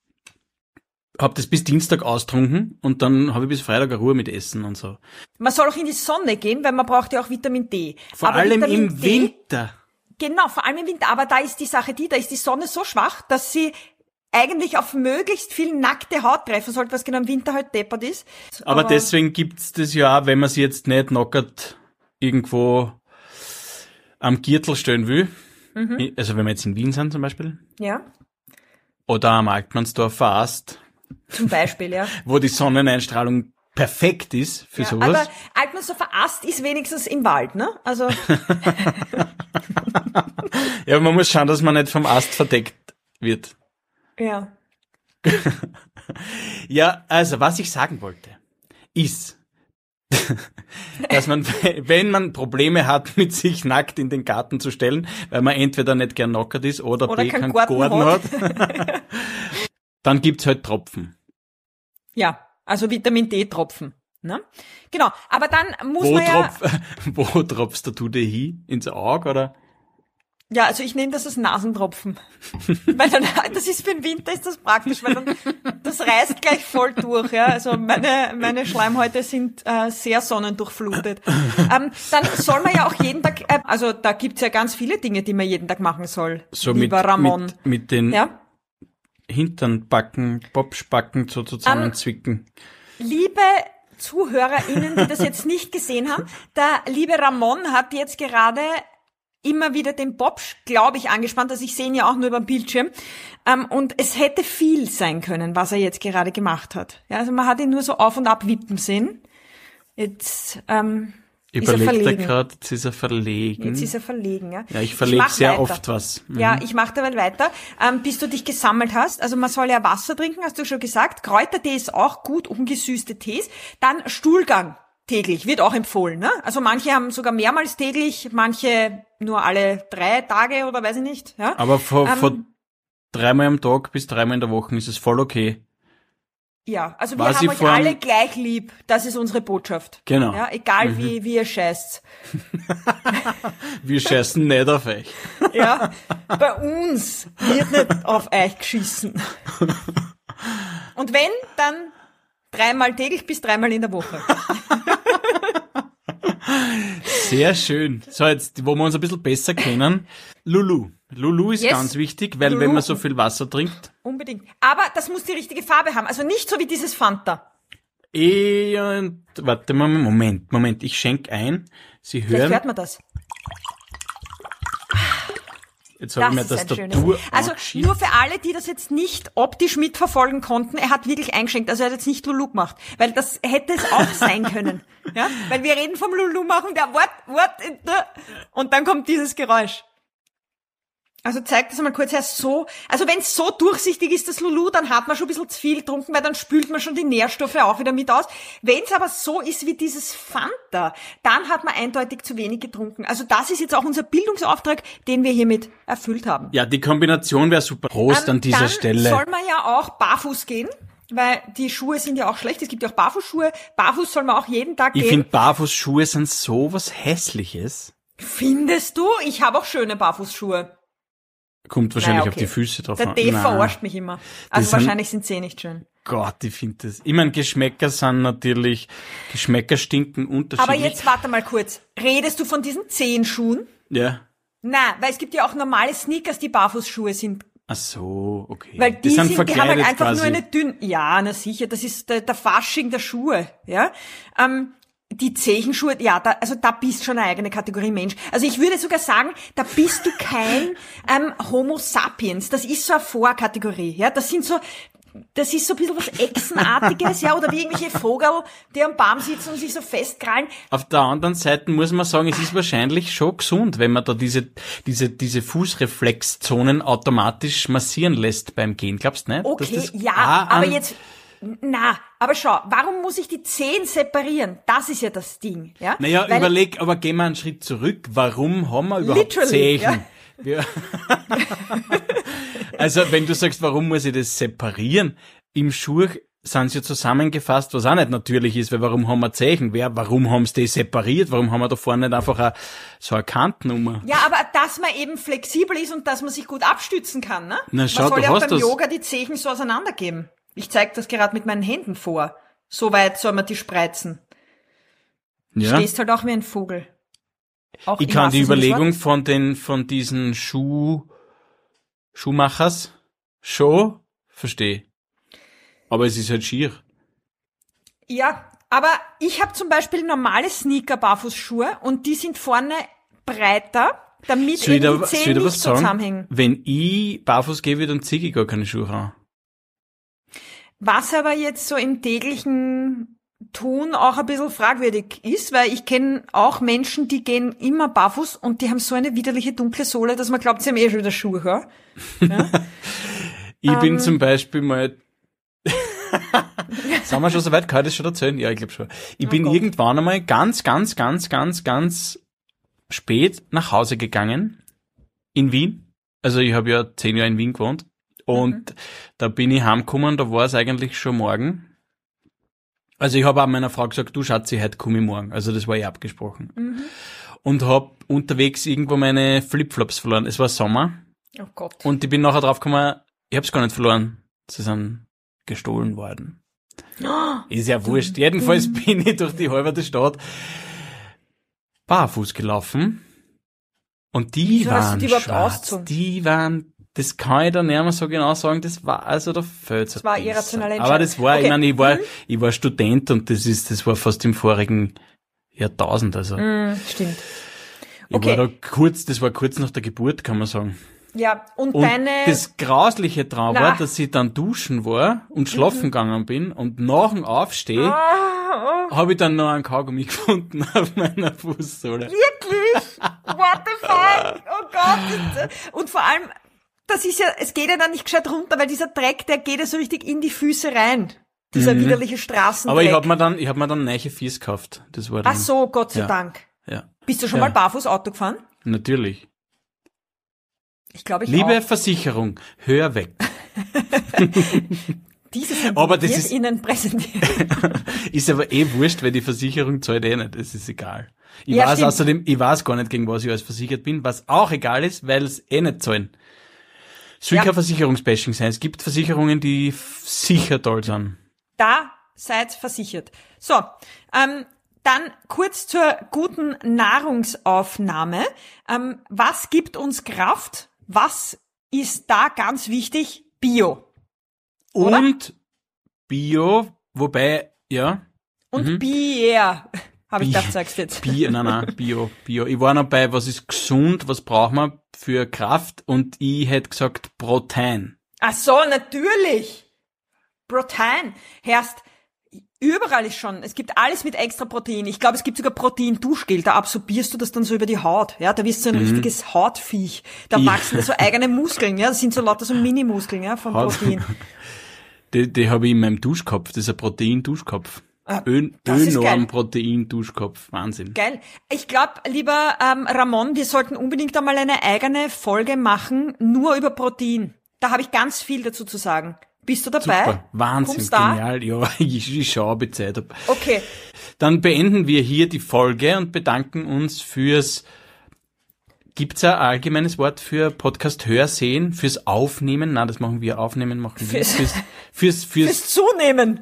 Speaker 1: hab das bis Dienstag austrunken und dann habe ich bis Freitag eine Ruhe mit Essen und so.
Speaker 2: Man soll auch in die Sonne gehen, weil man braucht ja auch Vitamin D.
Speaker 1: Vor allem im Winter.
Speaker 2: Genau, vor allem im Winter. Aber da ist die Sache da ist die Sonne so schwach, dass sie eigentlich auf möglichst viel nackte Haut treffen sollte, was genau im Winter halt deppert ist.
Speaker 1: Aber deswegen gibt's das ja auch, wenn man sich jetzt nicht knockert irgendwo am Gürtel stellen will. Also wenn wir jetzt in Wien sind zum Beispiel.
Speaker 2: Ja.
Speaker 1: Oder am Altmannsdorfer Ast.
Speaker 2: Zum Beispiel, ja.
Speaker 1: Wo die Sonneneinstrahlung perfekt ist für sowas.
Speaker 2: Aber Altmannsdorfer Ast ist wenigstens im Wald, ne? Also.
Speaker 1: Ja, man muss schauen, dass man nicht vom Ast verdeckt wird.
Speaker 2: Ja.
Speaker 1: Ja, also was ich sagen wollte, ist, dass man, wenn man Probleme hat, mit sich nackt in den Garten zu stellen, weil man entweder nicht gern knockert ist oder B, keinen Garten hat, dann gibt's halt Tropfen.
Speaker 2: Ja, also Vitamin D-Tropfen. Ne? Genau, aber dann muss man
Speaker 1: Wo tropfst du dir hin? Ins Auge, oder?
Speaker 2: Ja, also ich nehme das als Nasentropfen. Weil dann, das ist für den Winter ist das praktisch, weil dann, das reißt gleich voll durch, ja. Also meine Schleimhäute sind sehr sonnendurchflutet. Dann soll man ja auch jeden Tag, also da gibt's ja ganz viele Dinge, die man jeden Tag machen soll.
Speaker 1: So
Speaker 2: lieber Ramon.
Speaker 1: Mit den Hinternbacken, Popsbacken so zusammenzwicken.
Speaker 2: Liebe ZuhörerInnen, die das jetzt nicht gesehen haben, der liebe Ramon hat jetzt gerade immer wieder den Bobsch, glaube ich, angespannt. Also ich sehe ihn ja auch nur über den Bildschirm. Und es hätte viel sein können, was er jetzt gerade gemacht hat. Ja, also man hat ihn nur so auf und ab wippen sehen. Jetzt
Speaker 1: Ich
Speaker 2: ist er
Speaker 1: überlege da
Speaker 2: verlegen.
Speaker 1: gerade, jetzt ist er verlegen.
Speaker 2: Jetzt ist er verlegen, ja.
Speaker 1: Ja, ich verlege
Speaker 2: mach
Speaker 1: sehr
Speaker 2: weiter.
Speaker 1: oft was.
Speaker 2: Ja, ich mache dabei weiter, bis du dich gesammelt hast. Also man soll ja Wasser trinken, hast du schon gesagt. Kräutertee ist auch gut, ungesüßte Tees. Dann Stuhlgang täglich, wird auch empfohlen. Ne? Also manche haben sogar mehrmals täglich, manche nur alle 3 Tage oder weiß ich nicht. Ja?
Speaker 1: Aber von 3-mal am Tag bis 3-mal in der Woche ist es voll okay.
Speaker 2: Ja, also wir
Speaker 1: Was
Speaker 2: haben
Speaker 1: ich
Speaker 2: euch
Speaker 1: vorhin-
Speaker 2: alle gleich lieb. Das ist unsere Botschaft.
Speaker 1: Genau.
Speaker 2: Ja, egal wie ihr scheißt.
Speaker 1: Wir scheißen nicht auf euch.
Speaker 2: Ja, bei uns wird nicht auf euch geschissen. Und wenn, dann 3-mal täglich bis 3-mal in der Woche.
Speaker 1: Sehr schön. So, jetzt, wo wir uns ein bisschen besser kennen. Lulu. Lulu ist
Speaker 2: Yes.
Speaker 1: ganz wichtig, weil
Speaker 2: Lulu.
Speaker 1: wenn man so viel Wasser trinkt,
Speaker 2: Unbedingt. Aber das muss die richtige Farbe haben. Also nicht so wie dieses Fanta.
Speaker 1: warte mal, Moment, ich schenk ein. Sie
Speaker 2: Vielleicht
Speaker 1: hören,
Speaker 2: hört man das.
Speaker 1: jetzt habe ich mir
Speaker 2: Das ist
Speaker 1: das
Speaker 2: ein
Speaker 1: Tattoo
Speaker 2: schönes. Also
Speaker 1: angeschieden.
Speaker 2: nur für alle, die das jetzt nicht optisch mitverfolgen konnten, er hat wirklich eingeschenkt. Also er hat jetzt nicht Lulu gemacht. Weil das hätte es auch sein können. Ja? Weil wir reden vom Lulu machen, der und dann kommt dieses Geräusch. Also zeig das mal kurz her, so, also wenn es so durchsichtig ist, das Lulu, dann hat man schon ein bisschen zu viel getrunken, weil dann spült man schon die Nährstoffe auch wieder mit aus. Wenn es aber so ist wie dieses Fanta, dann hat man eindeutig zu wenig getrunken. Also das ist jetzt auch unser Bildungsauftrag, den wir hiermit erfüllt haben.
Speaker 1: Ja, die Kombination wäre super. Prost an dieser
Speaker 2: dann
Speaker 1: Stelle.
Speaker 2: soll man ja auch barfuß gehen, weil die Schuhe sind ja auch schlecht. Es gibt ja auch Barfußschuhe. Barfuß soll man auch jeden Tag
Speaker 1: Ich
Speaker 2: gehen.
Speaker 1: finde, Barfußschuhe sind so was Hässliches.
Speaker 2: Findest du? Ich habe auch schöne Barfußschuhe.
Speaker 1: Kommt wahrscheinlich
Speaker 2: Naja,
Speaker 1: auf
Speaker 2: okay.
Speaker 1: die Füße drauf
Speaker 2: Der
Speaker 1: an.
Speaker 2: Dave
Speaker 1: Nein.
Speaker 2: verarscht mich immer. Also
Speaker 1: sind-
Speaker 2: wahrscheinlich sind sie nicht schön.
Speaker 1: Gott, ich finde das. Ich meine, Geschmäcker sind natürlich, Geschmäcker stinken unterschiedlich.
Speaker 2: Aber jetzt warte mal kurz. Redest du von diesen Zehenschuhen?
Speaker 1: Ja.
Speaker 2: Na, weil es gibt ja auch normale Sneakers, die Barfußschuhe sind.
Speaker 1: Ach so, okay.
Speaker 2: Weil die
Speaker 1: das
Speaker 2: die haben halt
Speaker 1: verkleidet
Speaker 2: einfach
Speaker 1: quasi.
Speaker 2: nur eine dünn. Ja, na sicher, das ist der Fasching der Schuhe, ja. Die Zehenschuhe, ja, da bist schon eine eigene Kategorie Mensch. Also ich würde sogar sagen, da bist du kein Homo sapiens. Das ist so eine Vorkategorie, ja. Das ist so ein bisschen was Echsenartiges, ja, oder wie irgendwelche Vogel, die am Baum sitzen und sich so festkrallen.
Speaker 1: Auf der anderen Seite muss man sagen, es ist wahrscheinlich schon gesund, wenn man da diese Fußreflexzonen automatisch massieren lässt beim Gehen. Glaubst du nicht? Dass
Speaker 2: Okay,
Speaker 1: das
Speaker 2: ja,
Speaker 1: auch
Speaker 2: aber
Speaker 1: an-
Speaker 2: jetzt, aber schau, warum muss ich die Zehen separieren? Das ist ja das Ding, ja?
Speaker 1: Naja,
Speaker 2: Weil-
Speaker 1: überleg, aber gehen wir einen Schritt zurück. Warum haben wir überhaupt
Speaker 2: Literally,
Speaker 1: Zehen? Ja. Also, wenn du sagst, warum muss ich das separieren? Im Schuh sind sie zusammengefasst, was auch nicht natürlich ist, weil warum haben wir Zehen? Warum haben sie die separiert? Warum haben wir da vorne nicht einfach so eine Kantennummer?
Speaker 2: Ja, aber dass man eben flexibel ist und dass man sich gut abstützen kann, ne?
Speaker 1: Na, schau,
Speaker 2: man soll
Speaker 1: du
Speaker 2: ja auch
Speaker 1: hast
Speaker 2: beim
Speaker 1: das.
Speaker 2: Yoga die Zehen so auseinandergeben. Ich zeige das gerade mit meinen Händen vor. So weit soll man die spreizen.
Speaker 1: Ja.
Speaker 2: Stehst halt auch wie ein Vogel. Auch
Speaker 1: Ich
Speaker 2: im
Speaker 1: kann die
Speaker 2: wahrsten Sinne des
Speaker 1: Überlegung von diesen Schuhmachers schon verstehen. Aber es ist halt schier.
Speaker 2: Wortes. Ja, aber ich habe zum Beispiel normale Sneaker-Barfußschuhe und die sind vorne breiter, damit
Speaker 1: Soll ich
Speaker 2: eben
Speaker 1: da,
Speaker 2: die
Speaker 1: soll ich
Speaker 2: Zehen
Speaker 1: da
Speaker 2: nicht
Speaker 1: was
Speaker 2: so
Speaker 1: sagen?
Speaker 2: zusammenhängen.
Speaker 1: Wenn ich barfuß gehe, dann ziehe ich gar keine Schuhe an.
Speaker 2: Was aber jetzt so im täglichen Tun auch ein bisschen fragwürdig ist, weil ich kenne auch Menschen, die gehen immer barfuß und die haben so eine widerliche dunkle Sohle, dass man glaubt, sie haben eh schon wieder Schuhe. Ja?
Speaker 1: Ich bin zum Beispiel mal... Sind wir schon so weit? Kann ich das schon erzählen? Ja, ich glaube schon. Ich bin
Speaker 2: Gott.
Speaker 1: irgendwann einmal ganz spät nach Hause gegangen. In Wien. Also ich habe ja 10 Jahre in Wien gewohnt. Und da bin ich heimgekommen, da war es eigentlich schon morgen. Also ich habe auch meiner Frau gesagt, du Schatzi, heute komme ich morgen. Also das war ja abgesprochen. Und habe unterwegs irgendwo meine Flipflops verloren. Es war Sommer.
Speaker 2: Oh Gott.
Speaker 1: Und ich bin nachher draufgekommen, ich hab's gar nicht verloren. Sie sind gestohlen worden. Ist ja wurscht. Jedenfalls bin ich durch die halbe Stadt barfuß gelaufen. Und die
Speaker 2: Wieso hast du
Speaker 1: waren
Speaker 2: die überhaupt
Speaker 1: schwarz.
Speaker 2: ausgezogen?
Speaker 1: Die waren, das kann ich da nicht mehr so genau sagen, das war, also da fällt's
Speaker 2: Das war
Speaker 1: ein bisschen.
Speaker 2: irrationale
Speaker 1: Aber
Speaker 2: Entscheidung.
Speaker 1: das war,
Speaker 2: Okay.
Speaker 1: ich meine, ich war Student und das war fast im vorigen Jahrtausend, also.
Speaker 2: Stimmt.
Speaker 1: Ich
Speaker 2: Okay.
Speaker 1: war da das war kurz nach der Geburt, kann man sagen.
Speaker 2: Ja, und
Speaker 1: Und
Speaker 2: deine...
Speaker 1: das Grausliche dran
Speaker 2: Na.
Speaker 1: war, dass ich dann duschen war und schlafen gegangen bin und nach dem Aufstehen habe ich dann noch einen Kaugummi gefunden auf meiner Fußsohle.
Speaker 2: Wirklich? What the fuck? Oh Gott. Und vor allem, das ist ja, es geht ja dann nicht gescheit runter, weil dieser Dreck, der geht ja so richtig in die Füße rein. Dieser widerliche Straßendreck.
Speaker 1: Aber ich hab mir dann neue Füße gekauft. Das war dann,
Speaker 2: Ach so, Gott sei
Speaker 1: Ja.
Speaker 2: Dank.
Speaker 1: ja,
Speaker 2: Bist du schon mal barfuß Auto gefahren?
Speaker 1: natürlich.
Speaker 2: Ich glaube, ich
Speaker 1: Liebe
Speaker 2: auch.
Speaker 1: Versicherung, hör weg.
Speaker 2: Dieses Sendung
Speaker 1: Aber das
Speaker 2: wird
Speaker 1: ist-
Speaker 2: Ihnen präsentiert.
Speaker 1: Ist aber wurscht, weil die Versicherung zahlt nicht. Das ist egal. Ich
Speaker 2: Ja,
Speaker 1: weiß
Speaker 2: stimmt.
Speaker 1: außerdem, ich weiß gar nicht, gegen was ich alles versichert bin, was auch egal ist, weil es nicht zahlen. Soll
Speaker 2: Ja.
Speaker 1: kein Versicherungsbashing sein. Es gibt Versicherungen, die sicher toll sind.
Speaker 2: Da seid versichert. So, dann kurz zur guten Nahrungsaufnahme. Was gibt uns Kraft? Was ist da ganz wichtig? Bio. Oder?
Speaker 1: Und Bio, wobei, ja,
Speaker 2: Und Bier. Habe ich
Speaker 1: Bier.
Speaker 2: gedacht, sagst du jetzt.
Speaker 1: Nein, Bio. Ich war noch bei, was ist gesund, was braucht man für Kraft, und ich hätte gesagt Protein.
Speaker 2: Ach so, natürlich. Protein. Herrst, überall ist schon, es gibt alles mit extra Protein. Ich glaube, es gibt sogar Protein-Duschgel. Da absorbierst du das dann so über die Haut. Ja, da wirst du ein richtiges Hautviech. Da
Speaker 1: Ja.
Speaker 2: wachsen da so eigene Muskeln. Ja, das sind so lauter so Mini-Muskeln, ja, von
Speaker 1: Haut-
Speaker 2: Protein.
Speaker 1: Die habe ich in meinem Duschkopf. Das ist ein Protein-Duschkopf.
Speaker 2: das ist geil.
Speaker 1: Önorm-Protein-Duschkopf. Wahnsinn.
Speaker 2: Geil. Ich glaube, lieber Ramon, wir sollten unbedingt einmal eine eigene Folge machen, nur über Protein. Da habe ich ganz viel dazu zu sagen. Bist du dabei?
Speaker 1: Super. Wahnsinn.
Speaker 2: Kommst da?
Speaker 1: Genial. Ja, ich schaue, ob ich Zeit hab.
Speaker 2: Okay.
Speaker 1: Dann beenden wir hier die Folge und bedanken uns fürs, gibt's ein allgemeines Wort für Podcast Hörsehen, fürs Aufnehmen? Nein, das machen wir, Aufnehmen machen wir.
Speaker 2: Fürs Zunehmen.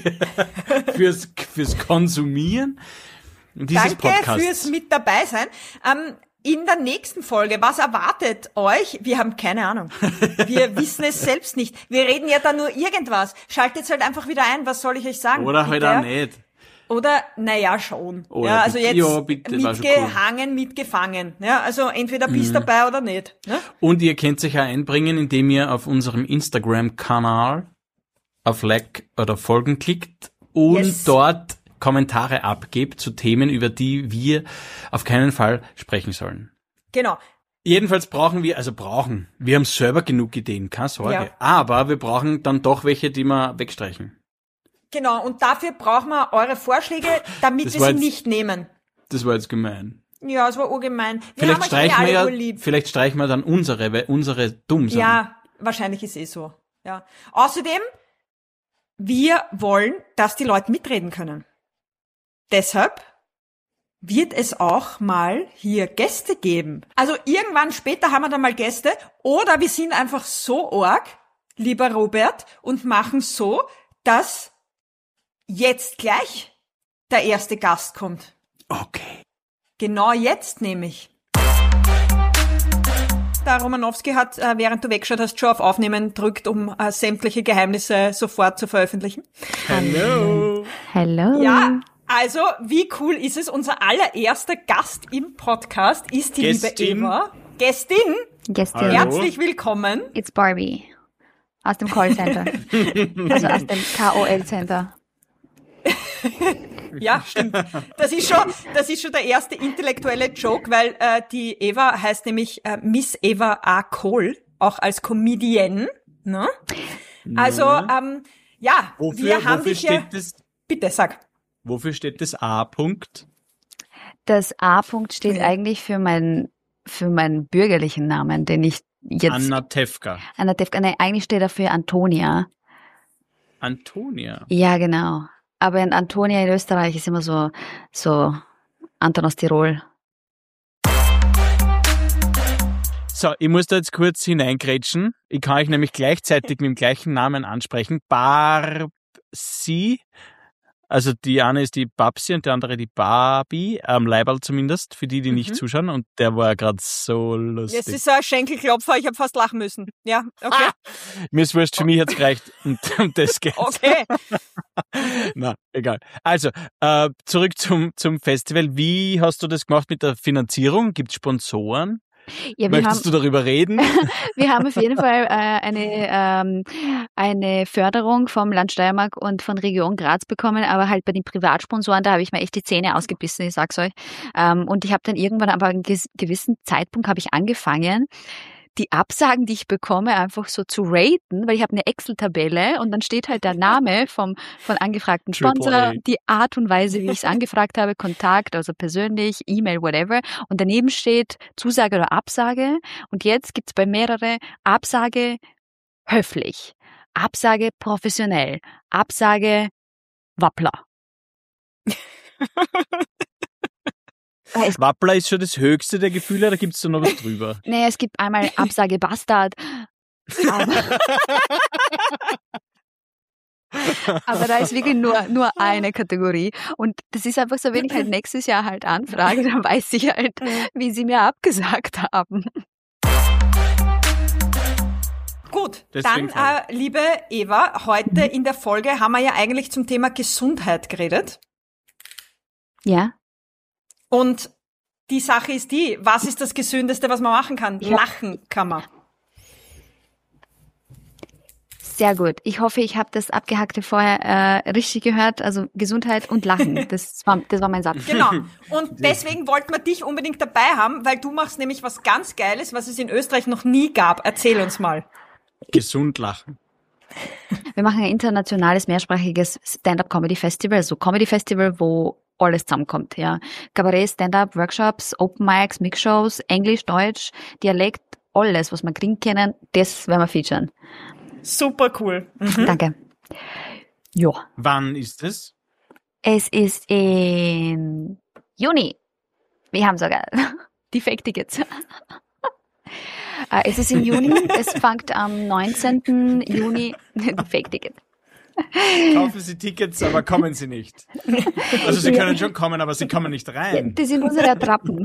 Speaker 1: Fürs Konsumieren dieses
Speaker 2: Danke
Speaker 1: Podcasts.
Speaker 2: fürs mit dabei sein. In der nächsten Folge, was erwartet euch? Wir haben keine Ahnung. Wir wissen es selbst nicht. Wir reden ja da nur irgendwas. Schaltet halt einfach wieder ein, was soll ich euch sagen?
Speaker 1: Oder halt
Speaker 2: Bitte?
Speaker 1: auch nicht.
Speaker 2: Oder, naja, schon.
Speaker 1: Oder
Speaker 2: ja, also
Speaker 1: bitte-
Speaker 2: jetzt
Speaker 1: ja, bitte, war schon cool.
Speaker 2: mitgehangen, mitgefangen. Ja, also entweder bist dabei oder nicht. Ne?
Speaker 1: Und ihr könnt sich auch einbringen, indem ihr auf unserem Instagram-Kanal auf Like oder Folgen klickt und
Speaker 2: Yes.
Speaker 1: dort Kommentare abgebt zu Themen, über die wir auf keinen Fall sprechen sollen.
Speaker 2: Genau.
Speaker 1: Jedenfalls wir haben selber genug Ideen, keine Sorge.
Speaker 2: Ja.
Speaker 1: Aber wir brauchen dann doch welche, die wir wegstreichen.
Speaker 2: Genau. Und dafür brauchen wir eure Vorschläge, damit
Speaker 1: Das
Speaker 2: wir
Speaker 1: war
Speaker 2: sie
Speaker 1: jetzt-
Speaker 2: nicht nehmen.
Speaker 1: Das war jetzt gemein.
Speaker 2: Ja, es war urgemein. Wir
Speaker 1: Vielleicht
Speaker 2: haben euch
Speaker 1: streichen wir
Speaker 2: alle
Speaker 1: ja,
Speaker 2: urlieb.
Speaker 1: vielleicht streichen wir dann unsere, weil unsere dumm sind.
Speaker 2: Ja, wahrscheinlich ist so. Ja. Außerdem, wir wollen, dass die Leute mitreden können. Deshalb wird es auch mal hier Gäste geben. Also irgendwann später haben wir dann mal Gäste, oder wir sind einfach so arg, lieber Robert, und machen so, dass jetzt gleich der erste Gast kommt.
Speaker 1: Okay.
Speaker 2: Genau jetzt nämlich. Der Romanowski hat, während du weggeschaut hast, schon auf Aufnehmen drückt, um sämtliche Geheimnisse sofort zu veröffentlichen.
Speaker 1: Hello.
Speaker 3: Hello.
Speaker 2: Ja, also wie cool ist es? Unser allererster Gast im Podcast ist die
Speaker 1: Gästin.
Speaker 2: liebe Eva. Gästin,
Speaker 3: Gästin.
Speaker 1: Hallo.
Speaker 2: herzlich willkommen.
Speaker 3: It's Barbie. Aus dem Callcenter. Also aus dem KOL-Center.
Speaker 2: Ja, stimmt. Das ist schon der erste intellektuelle Joke, weil die Eva heißt nämlich Miss Eva A. Kohl, auch als Comedienne. Ne? Also, ja, wir haben dich ja... Bitte, sag.
Speaker 1: Wofür steht das A-Punkt?
Speaker 3: Das A-Punkt steht eigentlich für meinen bürgerlichen Namen, den ich jetzt...
Speaker 1: Anna Tefka.
Speaker 3: Anna Tefka. Nein, eigentlich steht er für Antonia.
Speaker 1: Antonia.
Speaker 3: Ja, genau. Aber in Antonia in Österreich ist immer so Anton aus Tirol.
Speaker 1: So, ich muss da jetzt kurz hineingrätschen. Ich kann euch nämlich gleichzeitig mit dem gleichen Namen ansprechen. Barbsi. Also die eine ist die Babsi und die andere die Barbie, am Leiberl zumindest, für die nicht zuschauen. Und der war gerade so lustig.
Speaker 2: Jetzt ist ein Schenkelklopfer, ich habe fast lachen müssen. Ja, okay.
Speaker 1: Mir ist wurscht, für mich hat's gereicht. Und um das geht's.
Speaker 2: Okay.
Speaker 1: Na, egal. Also, zurück zum Festival. Wie hast du das gemacht mit der Finanzierung? Gibt's Sponsoren?
Speaker 3: Ja,
Speaker 1: Möchtest du darüber reden?
Speaker 3: wir haben auf jeden Fall eine Förderung vom Land Steiermark und von Region Graz bekommen, aber halt bei den Privatsponsoren, da habe ich mir echt die Zähne ausgebissen, ich sag's euch. Und ich habe dann irgendwann aber einen gewissen Zeitpunkt habe ich angefangen, die Absagen, die ich bekomme, einfach so zu raten, weil ich habe eine Excel-Tabelle und dann steht halt der Name von angefragten Sponsor, die Art und Weise, wie ich es angefragt habe, Kontakt, also persönlich, E-Mail, whatever. Und daneben steht Zusage oder Absage. Und jetzt gibt's bei mehrere Absage höflich, Absage professionell, Absage Wappler.
Speaker 1: Wappler ist schon das höchste der Gefühle, da gibt's da noch was drüber.
Speaker 3: Nee, es gibt einmal Absage Bastard. Aber da ist wirklich nur eine Kategorie. Und das ist einfach so, wenn ich halt nächstes Jahr halt anfrage, dann weiß ich halt, wie sie mir abgesagt haben.
Speaker 2: Gut, dann, liebe Eva, heute in der Folge haben wir ja eigentlich zum Thema Gesundheit geredet.
Speaker 3: Ja.
Speaker 2: Und die Sache ist die, was ist das Gesündeste, was man machen kann? Lachen kann man.
Speaker 3: Sehr gut. Ich hoffe, ich habe das Abgehackte vorher richtig gehört. Also Gesundheit und Lachen. Das war mein Satz.
Speaker 2: Genau. Und deswegen wollten wir dich unbedingt dabei haben, weil du machst nämlich was ganz Geiles, was es in Österreich noch nie gab. Erzähl uns mal.
Speaker 1: Gesund lachen.
Speaker 3: Wir machen ein internationales, mehrsprachiges Stand-up-Comedy-Festival. So Comedy-Festival, wo alles zusammenkommt, ja. Kabarett, Stand-up, Workshops, Open Mics, Mixshows, Englisch, Deutsch, Dialekt, alles, was wir kriegen können, das werden wir featuren.
Speaker 2: Super cool.
Speaker 3: Danke. Ja.
Speaker 1: Wann ist es?
Speaker 3: Es ist im Juni. Wir haben sogar die Fake-Tickets. Es ist im Juni, es fängt am 19. Juni, die Fake-Tickets.
Speaker 1: Kaufen Sie Tickets, aber kommen Sie nicht. Also Sie können schon kommen, aber Sie kommen nicht rein.
Speaker 3: Das sind unsere Attrappen.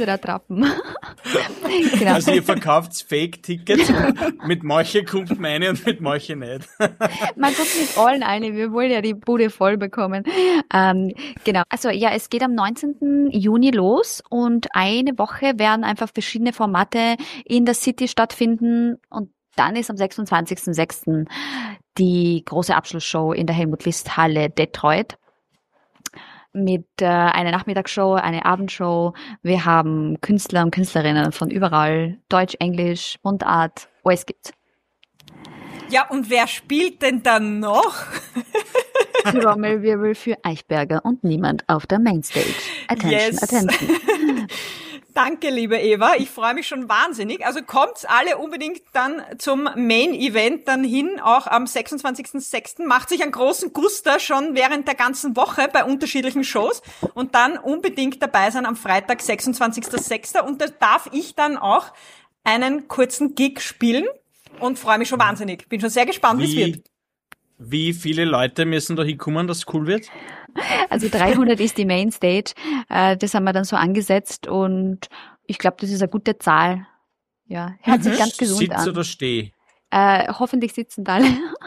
Speaker 3: Genau.
Speaker 1: Also ihr verkauft Fake-Tickets mit manche kommt meine und mit manche nicht.
Speaker 3: Man kommt mit allen eine, wir wollen ja die Bude voll bekommen. Genau, also ja, es geht am 19. Juni los und eine Woche werden einfach verschiedene Formate in der City stattfinden und dann ist am 26.06. die große Abschlussshow in der Helmut-List-Halle Detroit mit einer Nachmittagsshow, eine Abendshow. Wir haben Künstler und Künstlerinnen von überall, Deutsch, Englisch, Mundart, alles gibt's.
Speaker 2: Ja, und wer spielt denn dann noch?
Speaker 3: Trommelwirbel für Eichberger und niemand auf der Mainstage. Attention, attention.
Speaker 2: Danke, liebe Eva. Ich freue mich schon wahnsinnig. Also kommt alle unbedingt dann zum Main-Event dann hin, auch am 26.06. Macht sich einen großen Guster schon während der ganzen Woche bei unterschiedlichen Shows und dann unbedingt dabei sein am Freitag, 26.06. Und da darf ich dann auch einen kurzen Gig spielen und freue mich schon wahnsinnig. Bin schon sehr gespannt, wie es wird.
Speaker 1: Wie viele Leute müssen da hinkommen, dass es cool wird?
Speaker 3: Also 300 ist die Mainstage. Das haben wir dann so angesetzt und ich glaube, das ist eine gute Zahl. Ja, hört sich ganz gesund an.
Speaker 1: Sitz oder steh?
Speaker 3: Hoffentlich sitzend alle.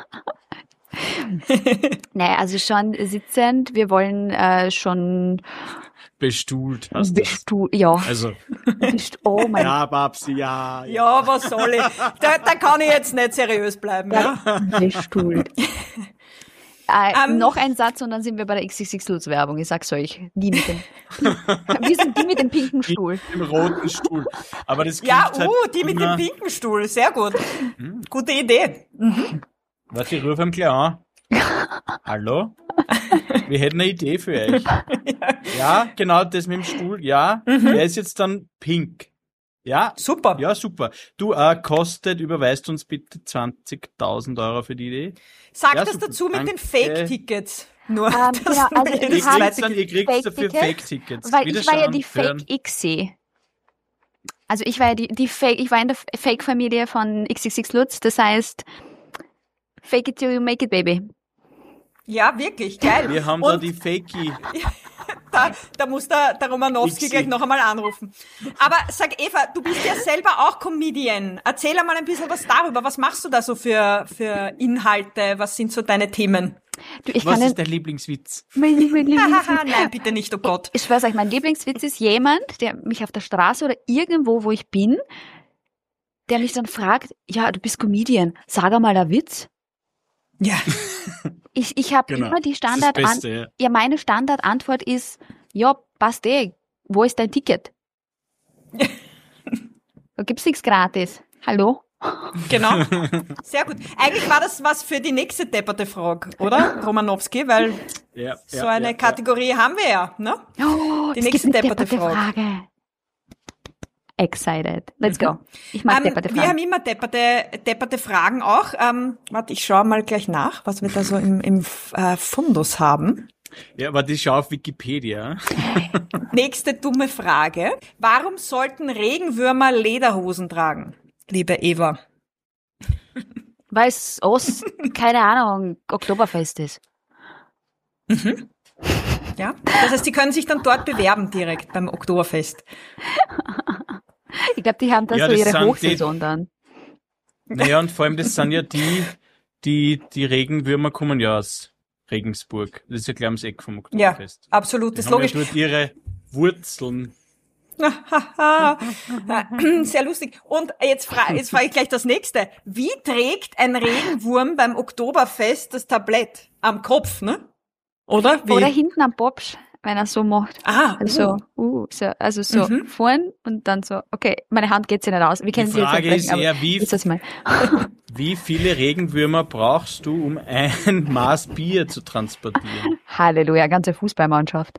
Speaker 3: Naja, also schon sitzend. Wir wollen schon
Speaker 1: bestuhlt.
Speaker 3: Ja.
Speaker 1: Also.
Speaker 3: Oh mein
Speaker 1: Ja, Babsi, ja.
Speaker 2: Ja, was soll ich? Da kann ich jetzt nicht seriös bleiben. Ja.
Speaker 3: Bestuhlt. Noch ein Satz und dann sind wir bei der XXX-Lutz-Werbung. Ich sag's euch. Wir sind die mit dem pinken Stuhl.
Speaker 1: Im roten Stuhl. Aber das
Speaker 2: ja,
Speaker 1: halt
Speaker 2: die mit dem pinken Stuhl. Sehr gut. Gute Idee.
Speaker 1: Warte, ich rufe ihm gleich an. Hallo? Wir hätten eine Idee für euch. Ja, genau, das mit dem Stuhl. Ja, der ist jetzt dann pink. Ja,
Speaker 2: super.
Speaker 1: Ja, super. Du, überweist uns bitte 20.000 Euro für die Idee.
Speaker 2: Sag
Speaker 1: ja,
Speaker 2: das
Speaker 1: super.
Speaker 2: dazu mit
Speaker 1: Danke.
Speaker 2: den Fake-Tickets. Nur,
Speaker 3: genau, also
Speaker 1: ihr kriegt dafür Fake-Tickets.
Speaker 3: Weil ich war ja die Fake-Xe. Also ich war ja ich war in der Fake-Familie von XXX Lutz, das heißt Fake it till you make it, baby.
Speaker 2: Ja, wirklich, geil.
Speaker 1: Wir haben da die Fakey.
Speaker 2: Da muss der Romanowski gleich noch einmal anrufen. Aber sag Eva, du bist ja selber auch Comedian. Erzähl einmal ein bisschen was darüber. Was machst du da so für Inhalte? Was sind so deine Themen?
Speaker 3: Du, ich
Speaker 1: Was
Speaker 3: kann
Speaker 1: ist dein Lieblingswitz?
Speaker 3: mein Lieblingswitz.
Speaker 2: Nein, bitte nicht, oh Gott.
Speaker 3: Ich schwör's euch, mein Lieblingswitz ist jemand, der mich auf der Straße oder irgendwo, wo ich bin, der mich dann fragt, ja, du bist Comedian, sag einmal einen Witz.
Speaker 2: Ja.
Speaker 3: Ich habe
Speaker 1: Genau.
Speaker 3: immer die
Speaker 1: Das ist das
Speaker 3: Standardantwort.
Speaker 1: Beste, ja.
Speaker 3: Ja, meine Standardantwort ist, ja, passt eh. Wo ist dein Ticket? Da gibt's nichts gratis. Hallo?
Speaker 2: Genau. Sehr gut. Eigentlich war das was für die nächste depperte Frage, oder, Romanowski? Weil
Speaker 1: Ja,
Speaker 2: so eine Kategorie haben wir ja, ne?
Speaker 3: Oh,
Speaker 2: Die
Speaker 3: es
Speaker 2: nächste
Speaker 3: gibt eine
Speaker 2: depperte Frage.
Speaker 3: Excited. Let's go. Ich mag depperte
Speaker 2: Wir
Speaker 3: Fragen.
Speaker 2: haben immer depperte Fragen auch. Warte, ich schaue mal gleich nach, was wir da so im Fundus haben.
Speaker 1: Ja, warte, ich schaue auf Wikipedia.
Speaker 2: Nächste dumme Frage. Warum sollten Regenwürmer Lederhosen tragen, liebe Eva?
Speaker 3: Weil es keine Ahnung, Oktoberfest ist.
Speaker 2: Ja? Das heißt, sie können sich dann dort bewerben direkt beim Oktoberfest.
Speaker 3: Ich glaube, die haben da
Speaker 1: Ja,
Speaker 3: so
Speaker 1: das
Speaker 3: ihre
Speaker 1: sind
Speaker 3: Hochsaison dann.
Speaker 1: Naja, und vor allem, das sind ja die Regenwürmer kommen ja aus Regensburg. Das ist ja gleich ums Eck vom
Speaker 2: Ja,
Speaker 1: Oktoberfest.
Speaker 2: absolut,
Speaker 1: Die
Speaker 2: das ist
Speaker 1: haben
Speaker 2: logisch.
Speaker 1: ja dort ihre Wurzeln.
Speaker 2: Sehr lustig. Und jetzt frage ich gleich das nächste. Wie trägt ein Regenwurm beim Oktoberfest das Tablett? Am Kopf, ne? Oder? Wie?
Speaker 3: Oder hinten am Popsch, wenn er so macht.
Speaker 2: Also,
Speaker 3: So vorn und dann so, okay, meine Hand geht sich nicht aus. Wir
Speaker 1: Die
Speaker 3: kennen sie jetzt
Speaker 1: Frage
Speaker 3: nicht
Speaker 1: ist
Speaker 3: sprechen,
Speaker 1: eher,
Speaker 3: aber wisst ihr, was ich meine?
Speaker 1: wie viele Regenwürmer brauchst du, um ein Maß Bier zu transportieren?
Speaker 3: Halleluja, ganze Fußballmannschaft.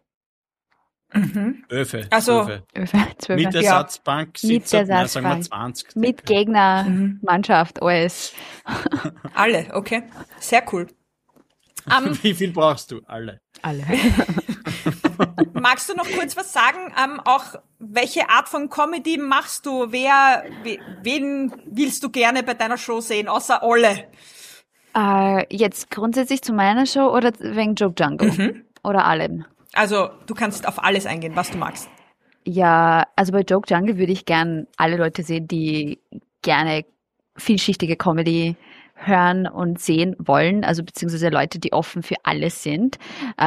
Speaker 1: Öfe.
Speaker 2: Also-
Speaker 1: Öfe.
Speaker 3: 12.
Speaker 1: Mit Ersatzbank,
Speaker 3: Mit
Speaker 1: 17, nein, sagen wir
Speaker 3: Ersatzbank.
Speaker 1: 20.
Speaker 3: Mit Gegner, Mannschaft, alles.
Speaker 2: alle, okay. Sehr cool.
Speaker 1: Wie viel brauchst du? Alle.
Speaker 3: Alle.
Speaker 2: Magst du noch kurz was sagen? Auch welche Art von Comedy machst du? Wen willst du gerne bei deiner Show sehen, außer Olle?
Speaker 3: Jetzt grundsätzlich zu meiner Show oder wegen Joke Jungle? Oder allem?
Speaker 2: Also, du kannst auf alles eingehen, was du magst.
Speaker 3: Ja, also bei Joke Jungle würde ich gern alle Leute sehen, die gerne vielschichtige Comedy hören und sehen wollen, also beziehungsweise Leute, die offen für alles sind.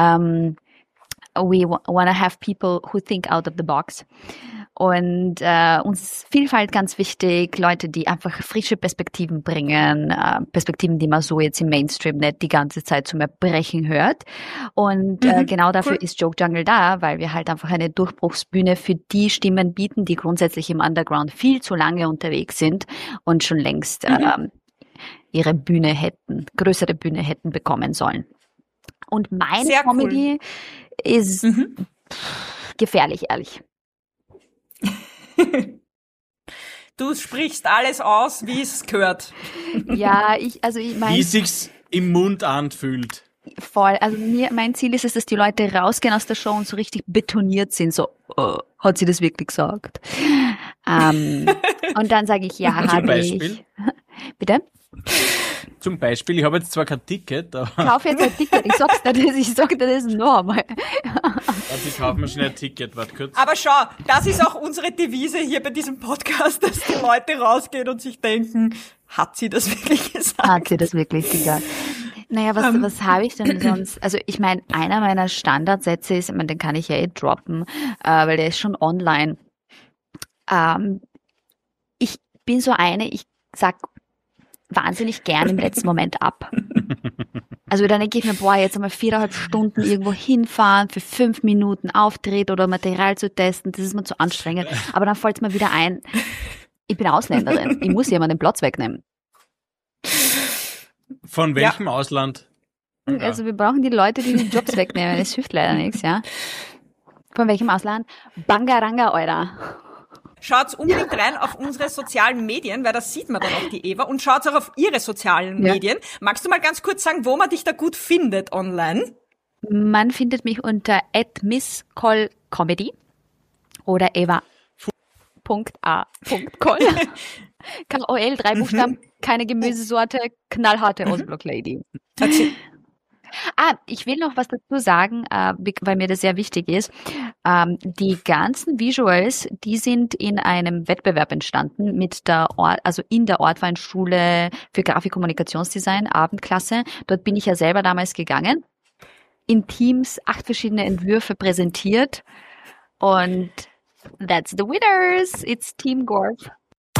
Speaker 3: We wanna have people who think out of the box. Und uns ist Vielfalt ganz wichtig, Leute, die einfach frische Perspektiven bringen, Perspektiven, die man so jetzt im Mainstream nicht die ganze Zeit zum Erbrechen hört. Und genau dafür ist Joke Jungle da, weil wir halt einfach eine Durchbruchsbühne für die Stimmen bieten, die grundsätzlich im Underground viel zu lange unterwegs sind und schon längst ihre größere Bühne hätten bekommen sollen. Und meine
Speaker 2: Sehr cool.
Speaker 3: Comedy ist gefährlich, ehrlich.
Speaker 2: Du sprichst alles aus, wie es gehört.
Speaker 3: Ja, ich
Speaker 1: Wie
Speaker 3: meine
Speaker 1: sich's im Mund anfühlt.
Speaker 3: voll. Also mein Ziel ist es, dass die Leute rausgehen aus der Show und so richtig betoniert sind. So, hat sie das wirklich gesagt? Und dann sage ich, ja,
Speaker 1: Zum
Speaker 3: habe
Speaker 1: Beispiel?
Speaker 3: ich. Bitte?
Speaker 1: Zum Beispiel, ich habe jetzt zwar kein Ticket, aber
Speaker 3: Kauf jetzt ein Ticket. Ich sag dir das noch einmal.
Speaker 1: ich kaufe mir schnell ein Ticket, warte kurz.
Speaker 2: Aber schau, das ist auch unsere Devise hier bei diesem Podcast, dass die Leute rausgehen und sich denken, hat sie das wirklich gesagt?
Speaker 3: Hat sie das wirklich gesagt? Naja, was habe ich denn sonst? Also ich meine, einer meiner Standardsätze ist, den kann ich ja droppen, weil der ist schon online. Ich bin so ich sag wahnsinnig gern im letzten Moment ab. Also dann denke ich mir, jetzt einmal 4,5 Stunden irgendwo hinfahren, für 5 Minuten Auftritt oder Material zu testen, das ist mir zu anstrengend. Aber dann fällt es mir wieder ein, ich bin Ausländerin, ich muss jemanden den Platz wegnehmen.
Speaker 1: Von welchem Ausland?
Speaker 3: Also wir brauchen die Leute, die die Jobs wegnehmen, es hilft leider nichts, ja. Von welchem Ausland? Bangaranga, Alter.
Speaker 2: Schaut unbedingt rein auf unsere sozialen Medien, weil das sieht man dann auch die Eva, und schaut auch auf ihre sozialen Medien. Magst du mal ganz kurz sagen, wo man dich da gut findet online?
Speaker 3: Man findet mich unter @misscallcomedy oder eva.a.call. KOL, 3 Buchstaben, keine Gemüsesorte, knallharte Ostblock-Lady. Ich will noch was dazu sagen, weil mir das sehr wichtig ist. Die ganzen Visuals, die sind in einem Wettbewerb entstanden mit in der Ortweinschule für Grafikkommunikationsdesign, Abendklasse. Dort bin ich ja selber damals gegangen. In Teams 8 verschiedene Entwürfe präsentiert. Und that's the winners. It's Team Gorf.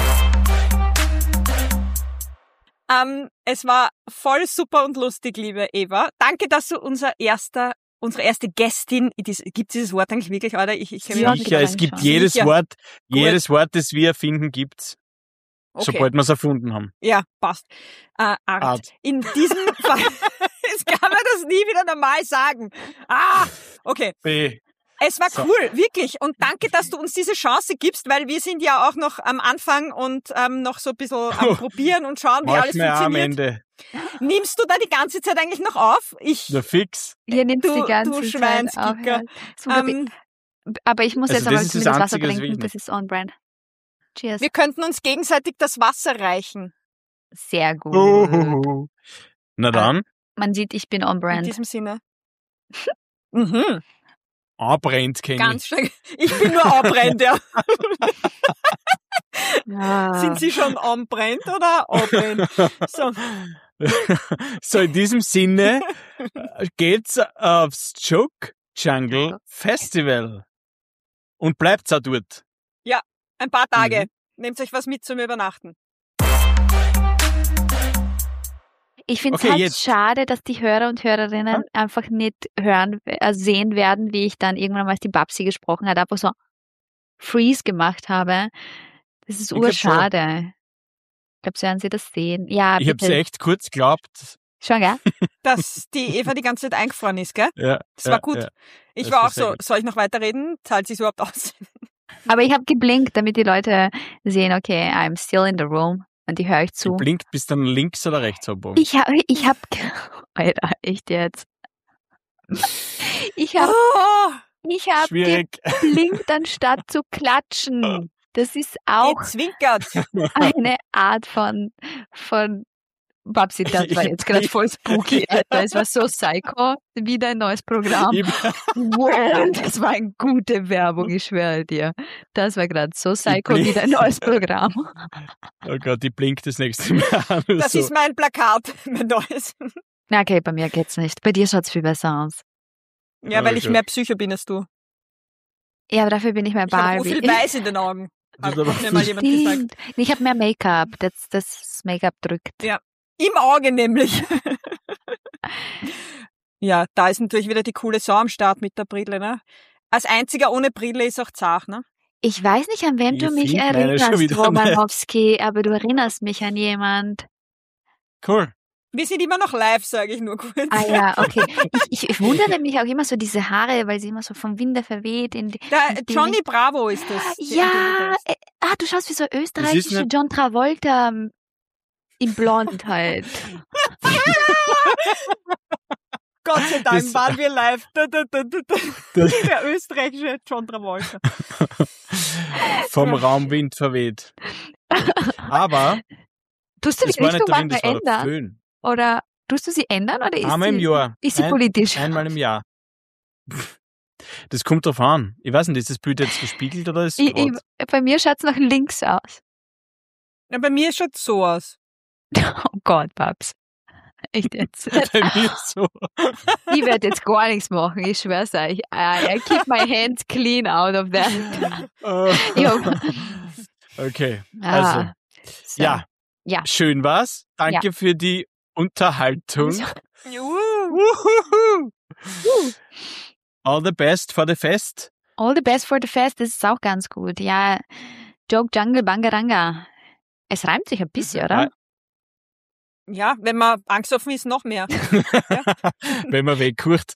Speaker 2: Es war voll super und lustig, liebe Eva. Danke, dass du unsere erste Gästin, gibt dieses Wort eigentlich wirklich, oder?
Speaker 1: Sicher, es gibt jedes Wort, das wir erfinden, gibt's. Okay. Sobald wir es erfunden haben.
Speaker 2: Ja, passt. Art. In diesem Fall, jetzt kann man das nie wieder normal sagen. Okay. Es war cool, wirklich. Und danke, dass du uns diese Chance gibst, weil wir sind ja auch noch am Anfang und noch so ein bisschen am Probieren und schauen, wie alles funktioniert. Am Ende. Nimmst du da die ganze Zeit eigentlich noch auf?
Speaker 1: Na fix.
Speaker 3: Ihr nehmt die ganze
Speaker 2: du Schweinskicker.
Speaker 3: Aber ich muss jetzt aber zumindest Wasser trinken, das ist on brand. Cheers.
Speaker 2: Wir könnten uns gegenseitig das Wasser reichen.
Speaker 3: Sehr gut.
Speaker 1: Na dann.
Speaker 3: Man sieht, ich bin on brand.
Speaker 2: In diesem Sinne. Mhm.
Speaker 1: On-brand kenne ich.
Speaker 2: Ganz stark. Ich bin nur on-brand, ja. Sind Sie schon on-brand oder on-brand?
Speaker 1: So, in diesem Sinne geht's aufs Joke Jungle Festival. Und bleibt's auch dort.
Speaker 2: Ja, ein paar Tage. Nehmt euch was mit zum Übernachten.
Speaker 3: Ich finde es halt schade, dass die Hörer und Hörerinnen einfach nicht sehen werden, wie ich dann irgendwann mal, als die Babsi gesprochen hat, einfach so Freeze gemacht habe. Das ist urschade. Ich glaube, so werden sie das sehen. Ja,
Speaker 1: ich habe es echt kurz geglaubt.
Speaker 3: Schon, gell?
Speaker 2: Dass die Eva die ganze Zeit eingefroren ist, gell?
Speaker 1: Ja.
Speaker 2: Das war gut. Ja. Ich war auch so, soll ich noch weiterreden? Zahlt sie es überhaupt aus?
Speaker 3: Aber ich habe geblinkt, damit die Leute sehen, okay, I'm still in the room. Und die höre ich zu.
Speaker 1: Blinkt bis dann links oder rechts abbogen?
Speaker 3: Ich hab, Alter, echt jetzt. Ich hab geblinkt, anstatt zu klatschen. Das ist auch eine Art von Babsi, das war jetzt gerade voll spooky, Alter. Es war so psycho. Wieder ein neues Programm. Wow, das war eine gute Werbung, ich schwöre dir. Das war gerade so psycho, wieder ein neues Programm.
Speaker 1: Oh Gott, die blinkt das nächste Mal an.
Speaker 2: Das ist mein Plakat, mein neues.
Speaker 3: Okay, bei mir geht's nicht. Bei dir schaut's viel besser aus.
Speaker 2: Ja, weil ich mehr Psycho bin als du.
Speaker 3: Ja, aber dafür bin ich mehr Barbie.
Speaker 2: Ich habe viel Weiß in den Augen. Hat mir mal jemand gesagt.
Speaker 3: Ich habe mehr Make-up. Das Make-up drückt.
Speaker 2: Ja. Im Auge nämlich. Ja, da ist natürlich wieder die coole Sau am Start mit der Brille, ne? Als einziger ohne Brille ist auch zart, ne?
Speaker 3: Ich weiß nicht, an wen du mich erinnerst, Romanowski, aber du erinnerst mich an jemand.
Speaker 1: Cool.
Speaker 2: Wir sind immer noch live, sage ich nur kurz.
Speaker 3: Ah ja, okay. Ich wundere mich auch immer so, diese Haare, weil sie immer so vom Winde verweht.
Speaker 2: Johnny Bravo ist das.
Speaker 3: Ja, du schaust wie so österreichische John Travolta in Blond halt.
Speaker 2: Gott sei Dank waren wir live. Der österreichische John Travolta.
Speaker 1: Vom Raumwind verweht. Aber
Speaker 3: tust du die Richtung manchmal ändern? Oder tust du sie ändern? Oder
Speaker 1: einmal im Jahr.
Speaker 3: Ist sie politisch?
Speaker 1: Einmal im Jahr. Das kommt drauf an. Ich weiß nicht, ist das Bild jetzt gespiegelt oder ist es
Speaker 3: bei mir schaut es nach links aus.
Speaker 2: Ja, bei mir schaut es so aus.
Speaker 3: Oh Gott, Babs. Echt jetzt?
Speaker 1: Bei mir so.
Speaker 3: Ich werde jetzt gar nichts machen, ich schwör's euch. I keep my hands clean out of that.
Speaker 1: Okay, also. So. Ja, schön war's. Danke für die Unterhaltung. All the best for the fest.
Speaker 3: All the best for the fest, das ist auch ganz gut. Ja, Joke Jungle Bangaranga. Es reimt sich ein bisschen, oder?
Speaker 2: Ja, wenn man angstoffen ist, noch mehr. Ja.
Speaker 1: Wenn man wegkocht.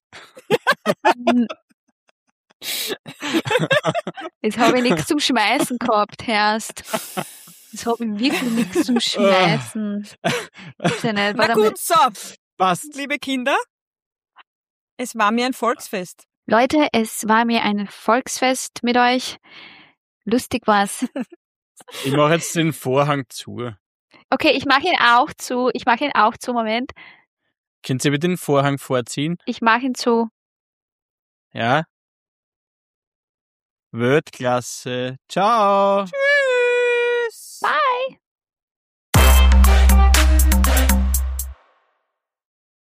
Speaker 3: Jetzt habe ich nichts zum Schmeißen gehabt, Herrst. Jetzt habe ich wirklich nichts zum Schmeißen.
Speaker 2: Na gut, so.
Speaker 1: Passt.
Speaker 2: Liebe Kinder, es war mir ein Volksfest.
Speaker 3: Leute, es war mir ein Volksfest mit euch. Lustig war's.
Speaker 1: Ich mache jetzt den Vorhang zu.
Speaker 3: Okay, ich mache ihn auch zu. Moment.
Speaker 1: Könnt ihr bitte den Vorhang vorziehen?
Speaker 3: Ich mache ihn zu.
Speaker 1: Ja? Weltklasse. Ciao.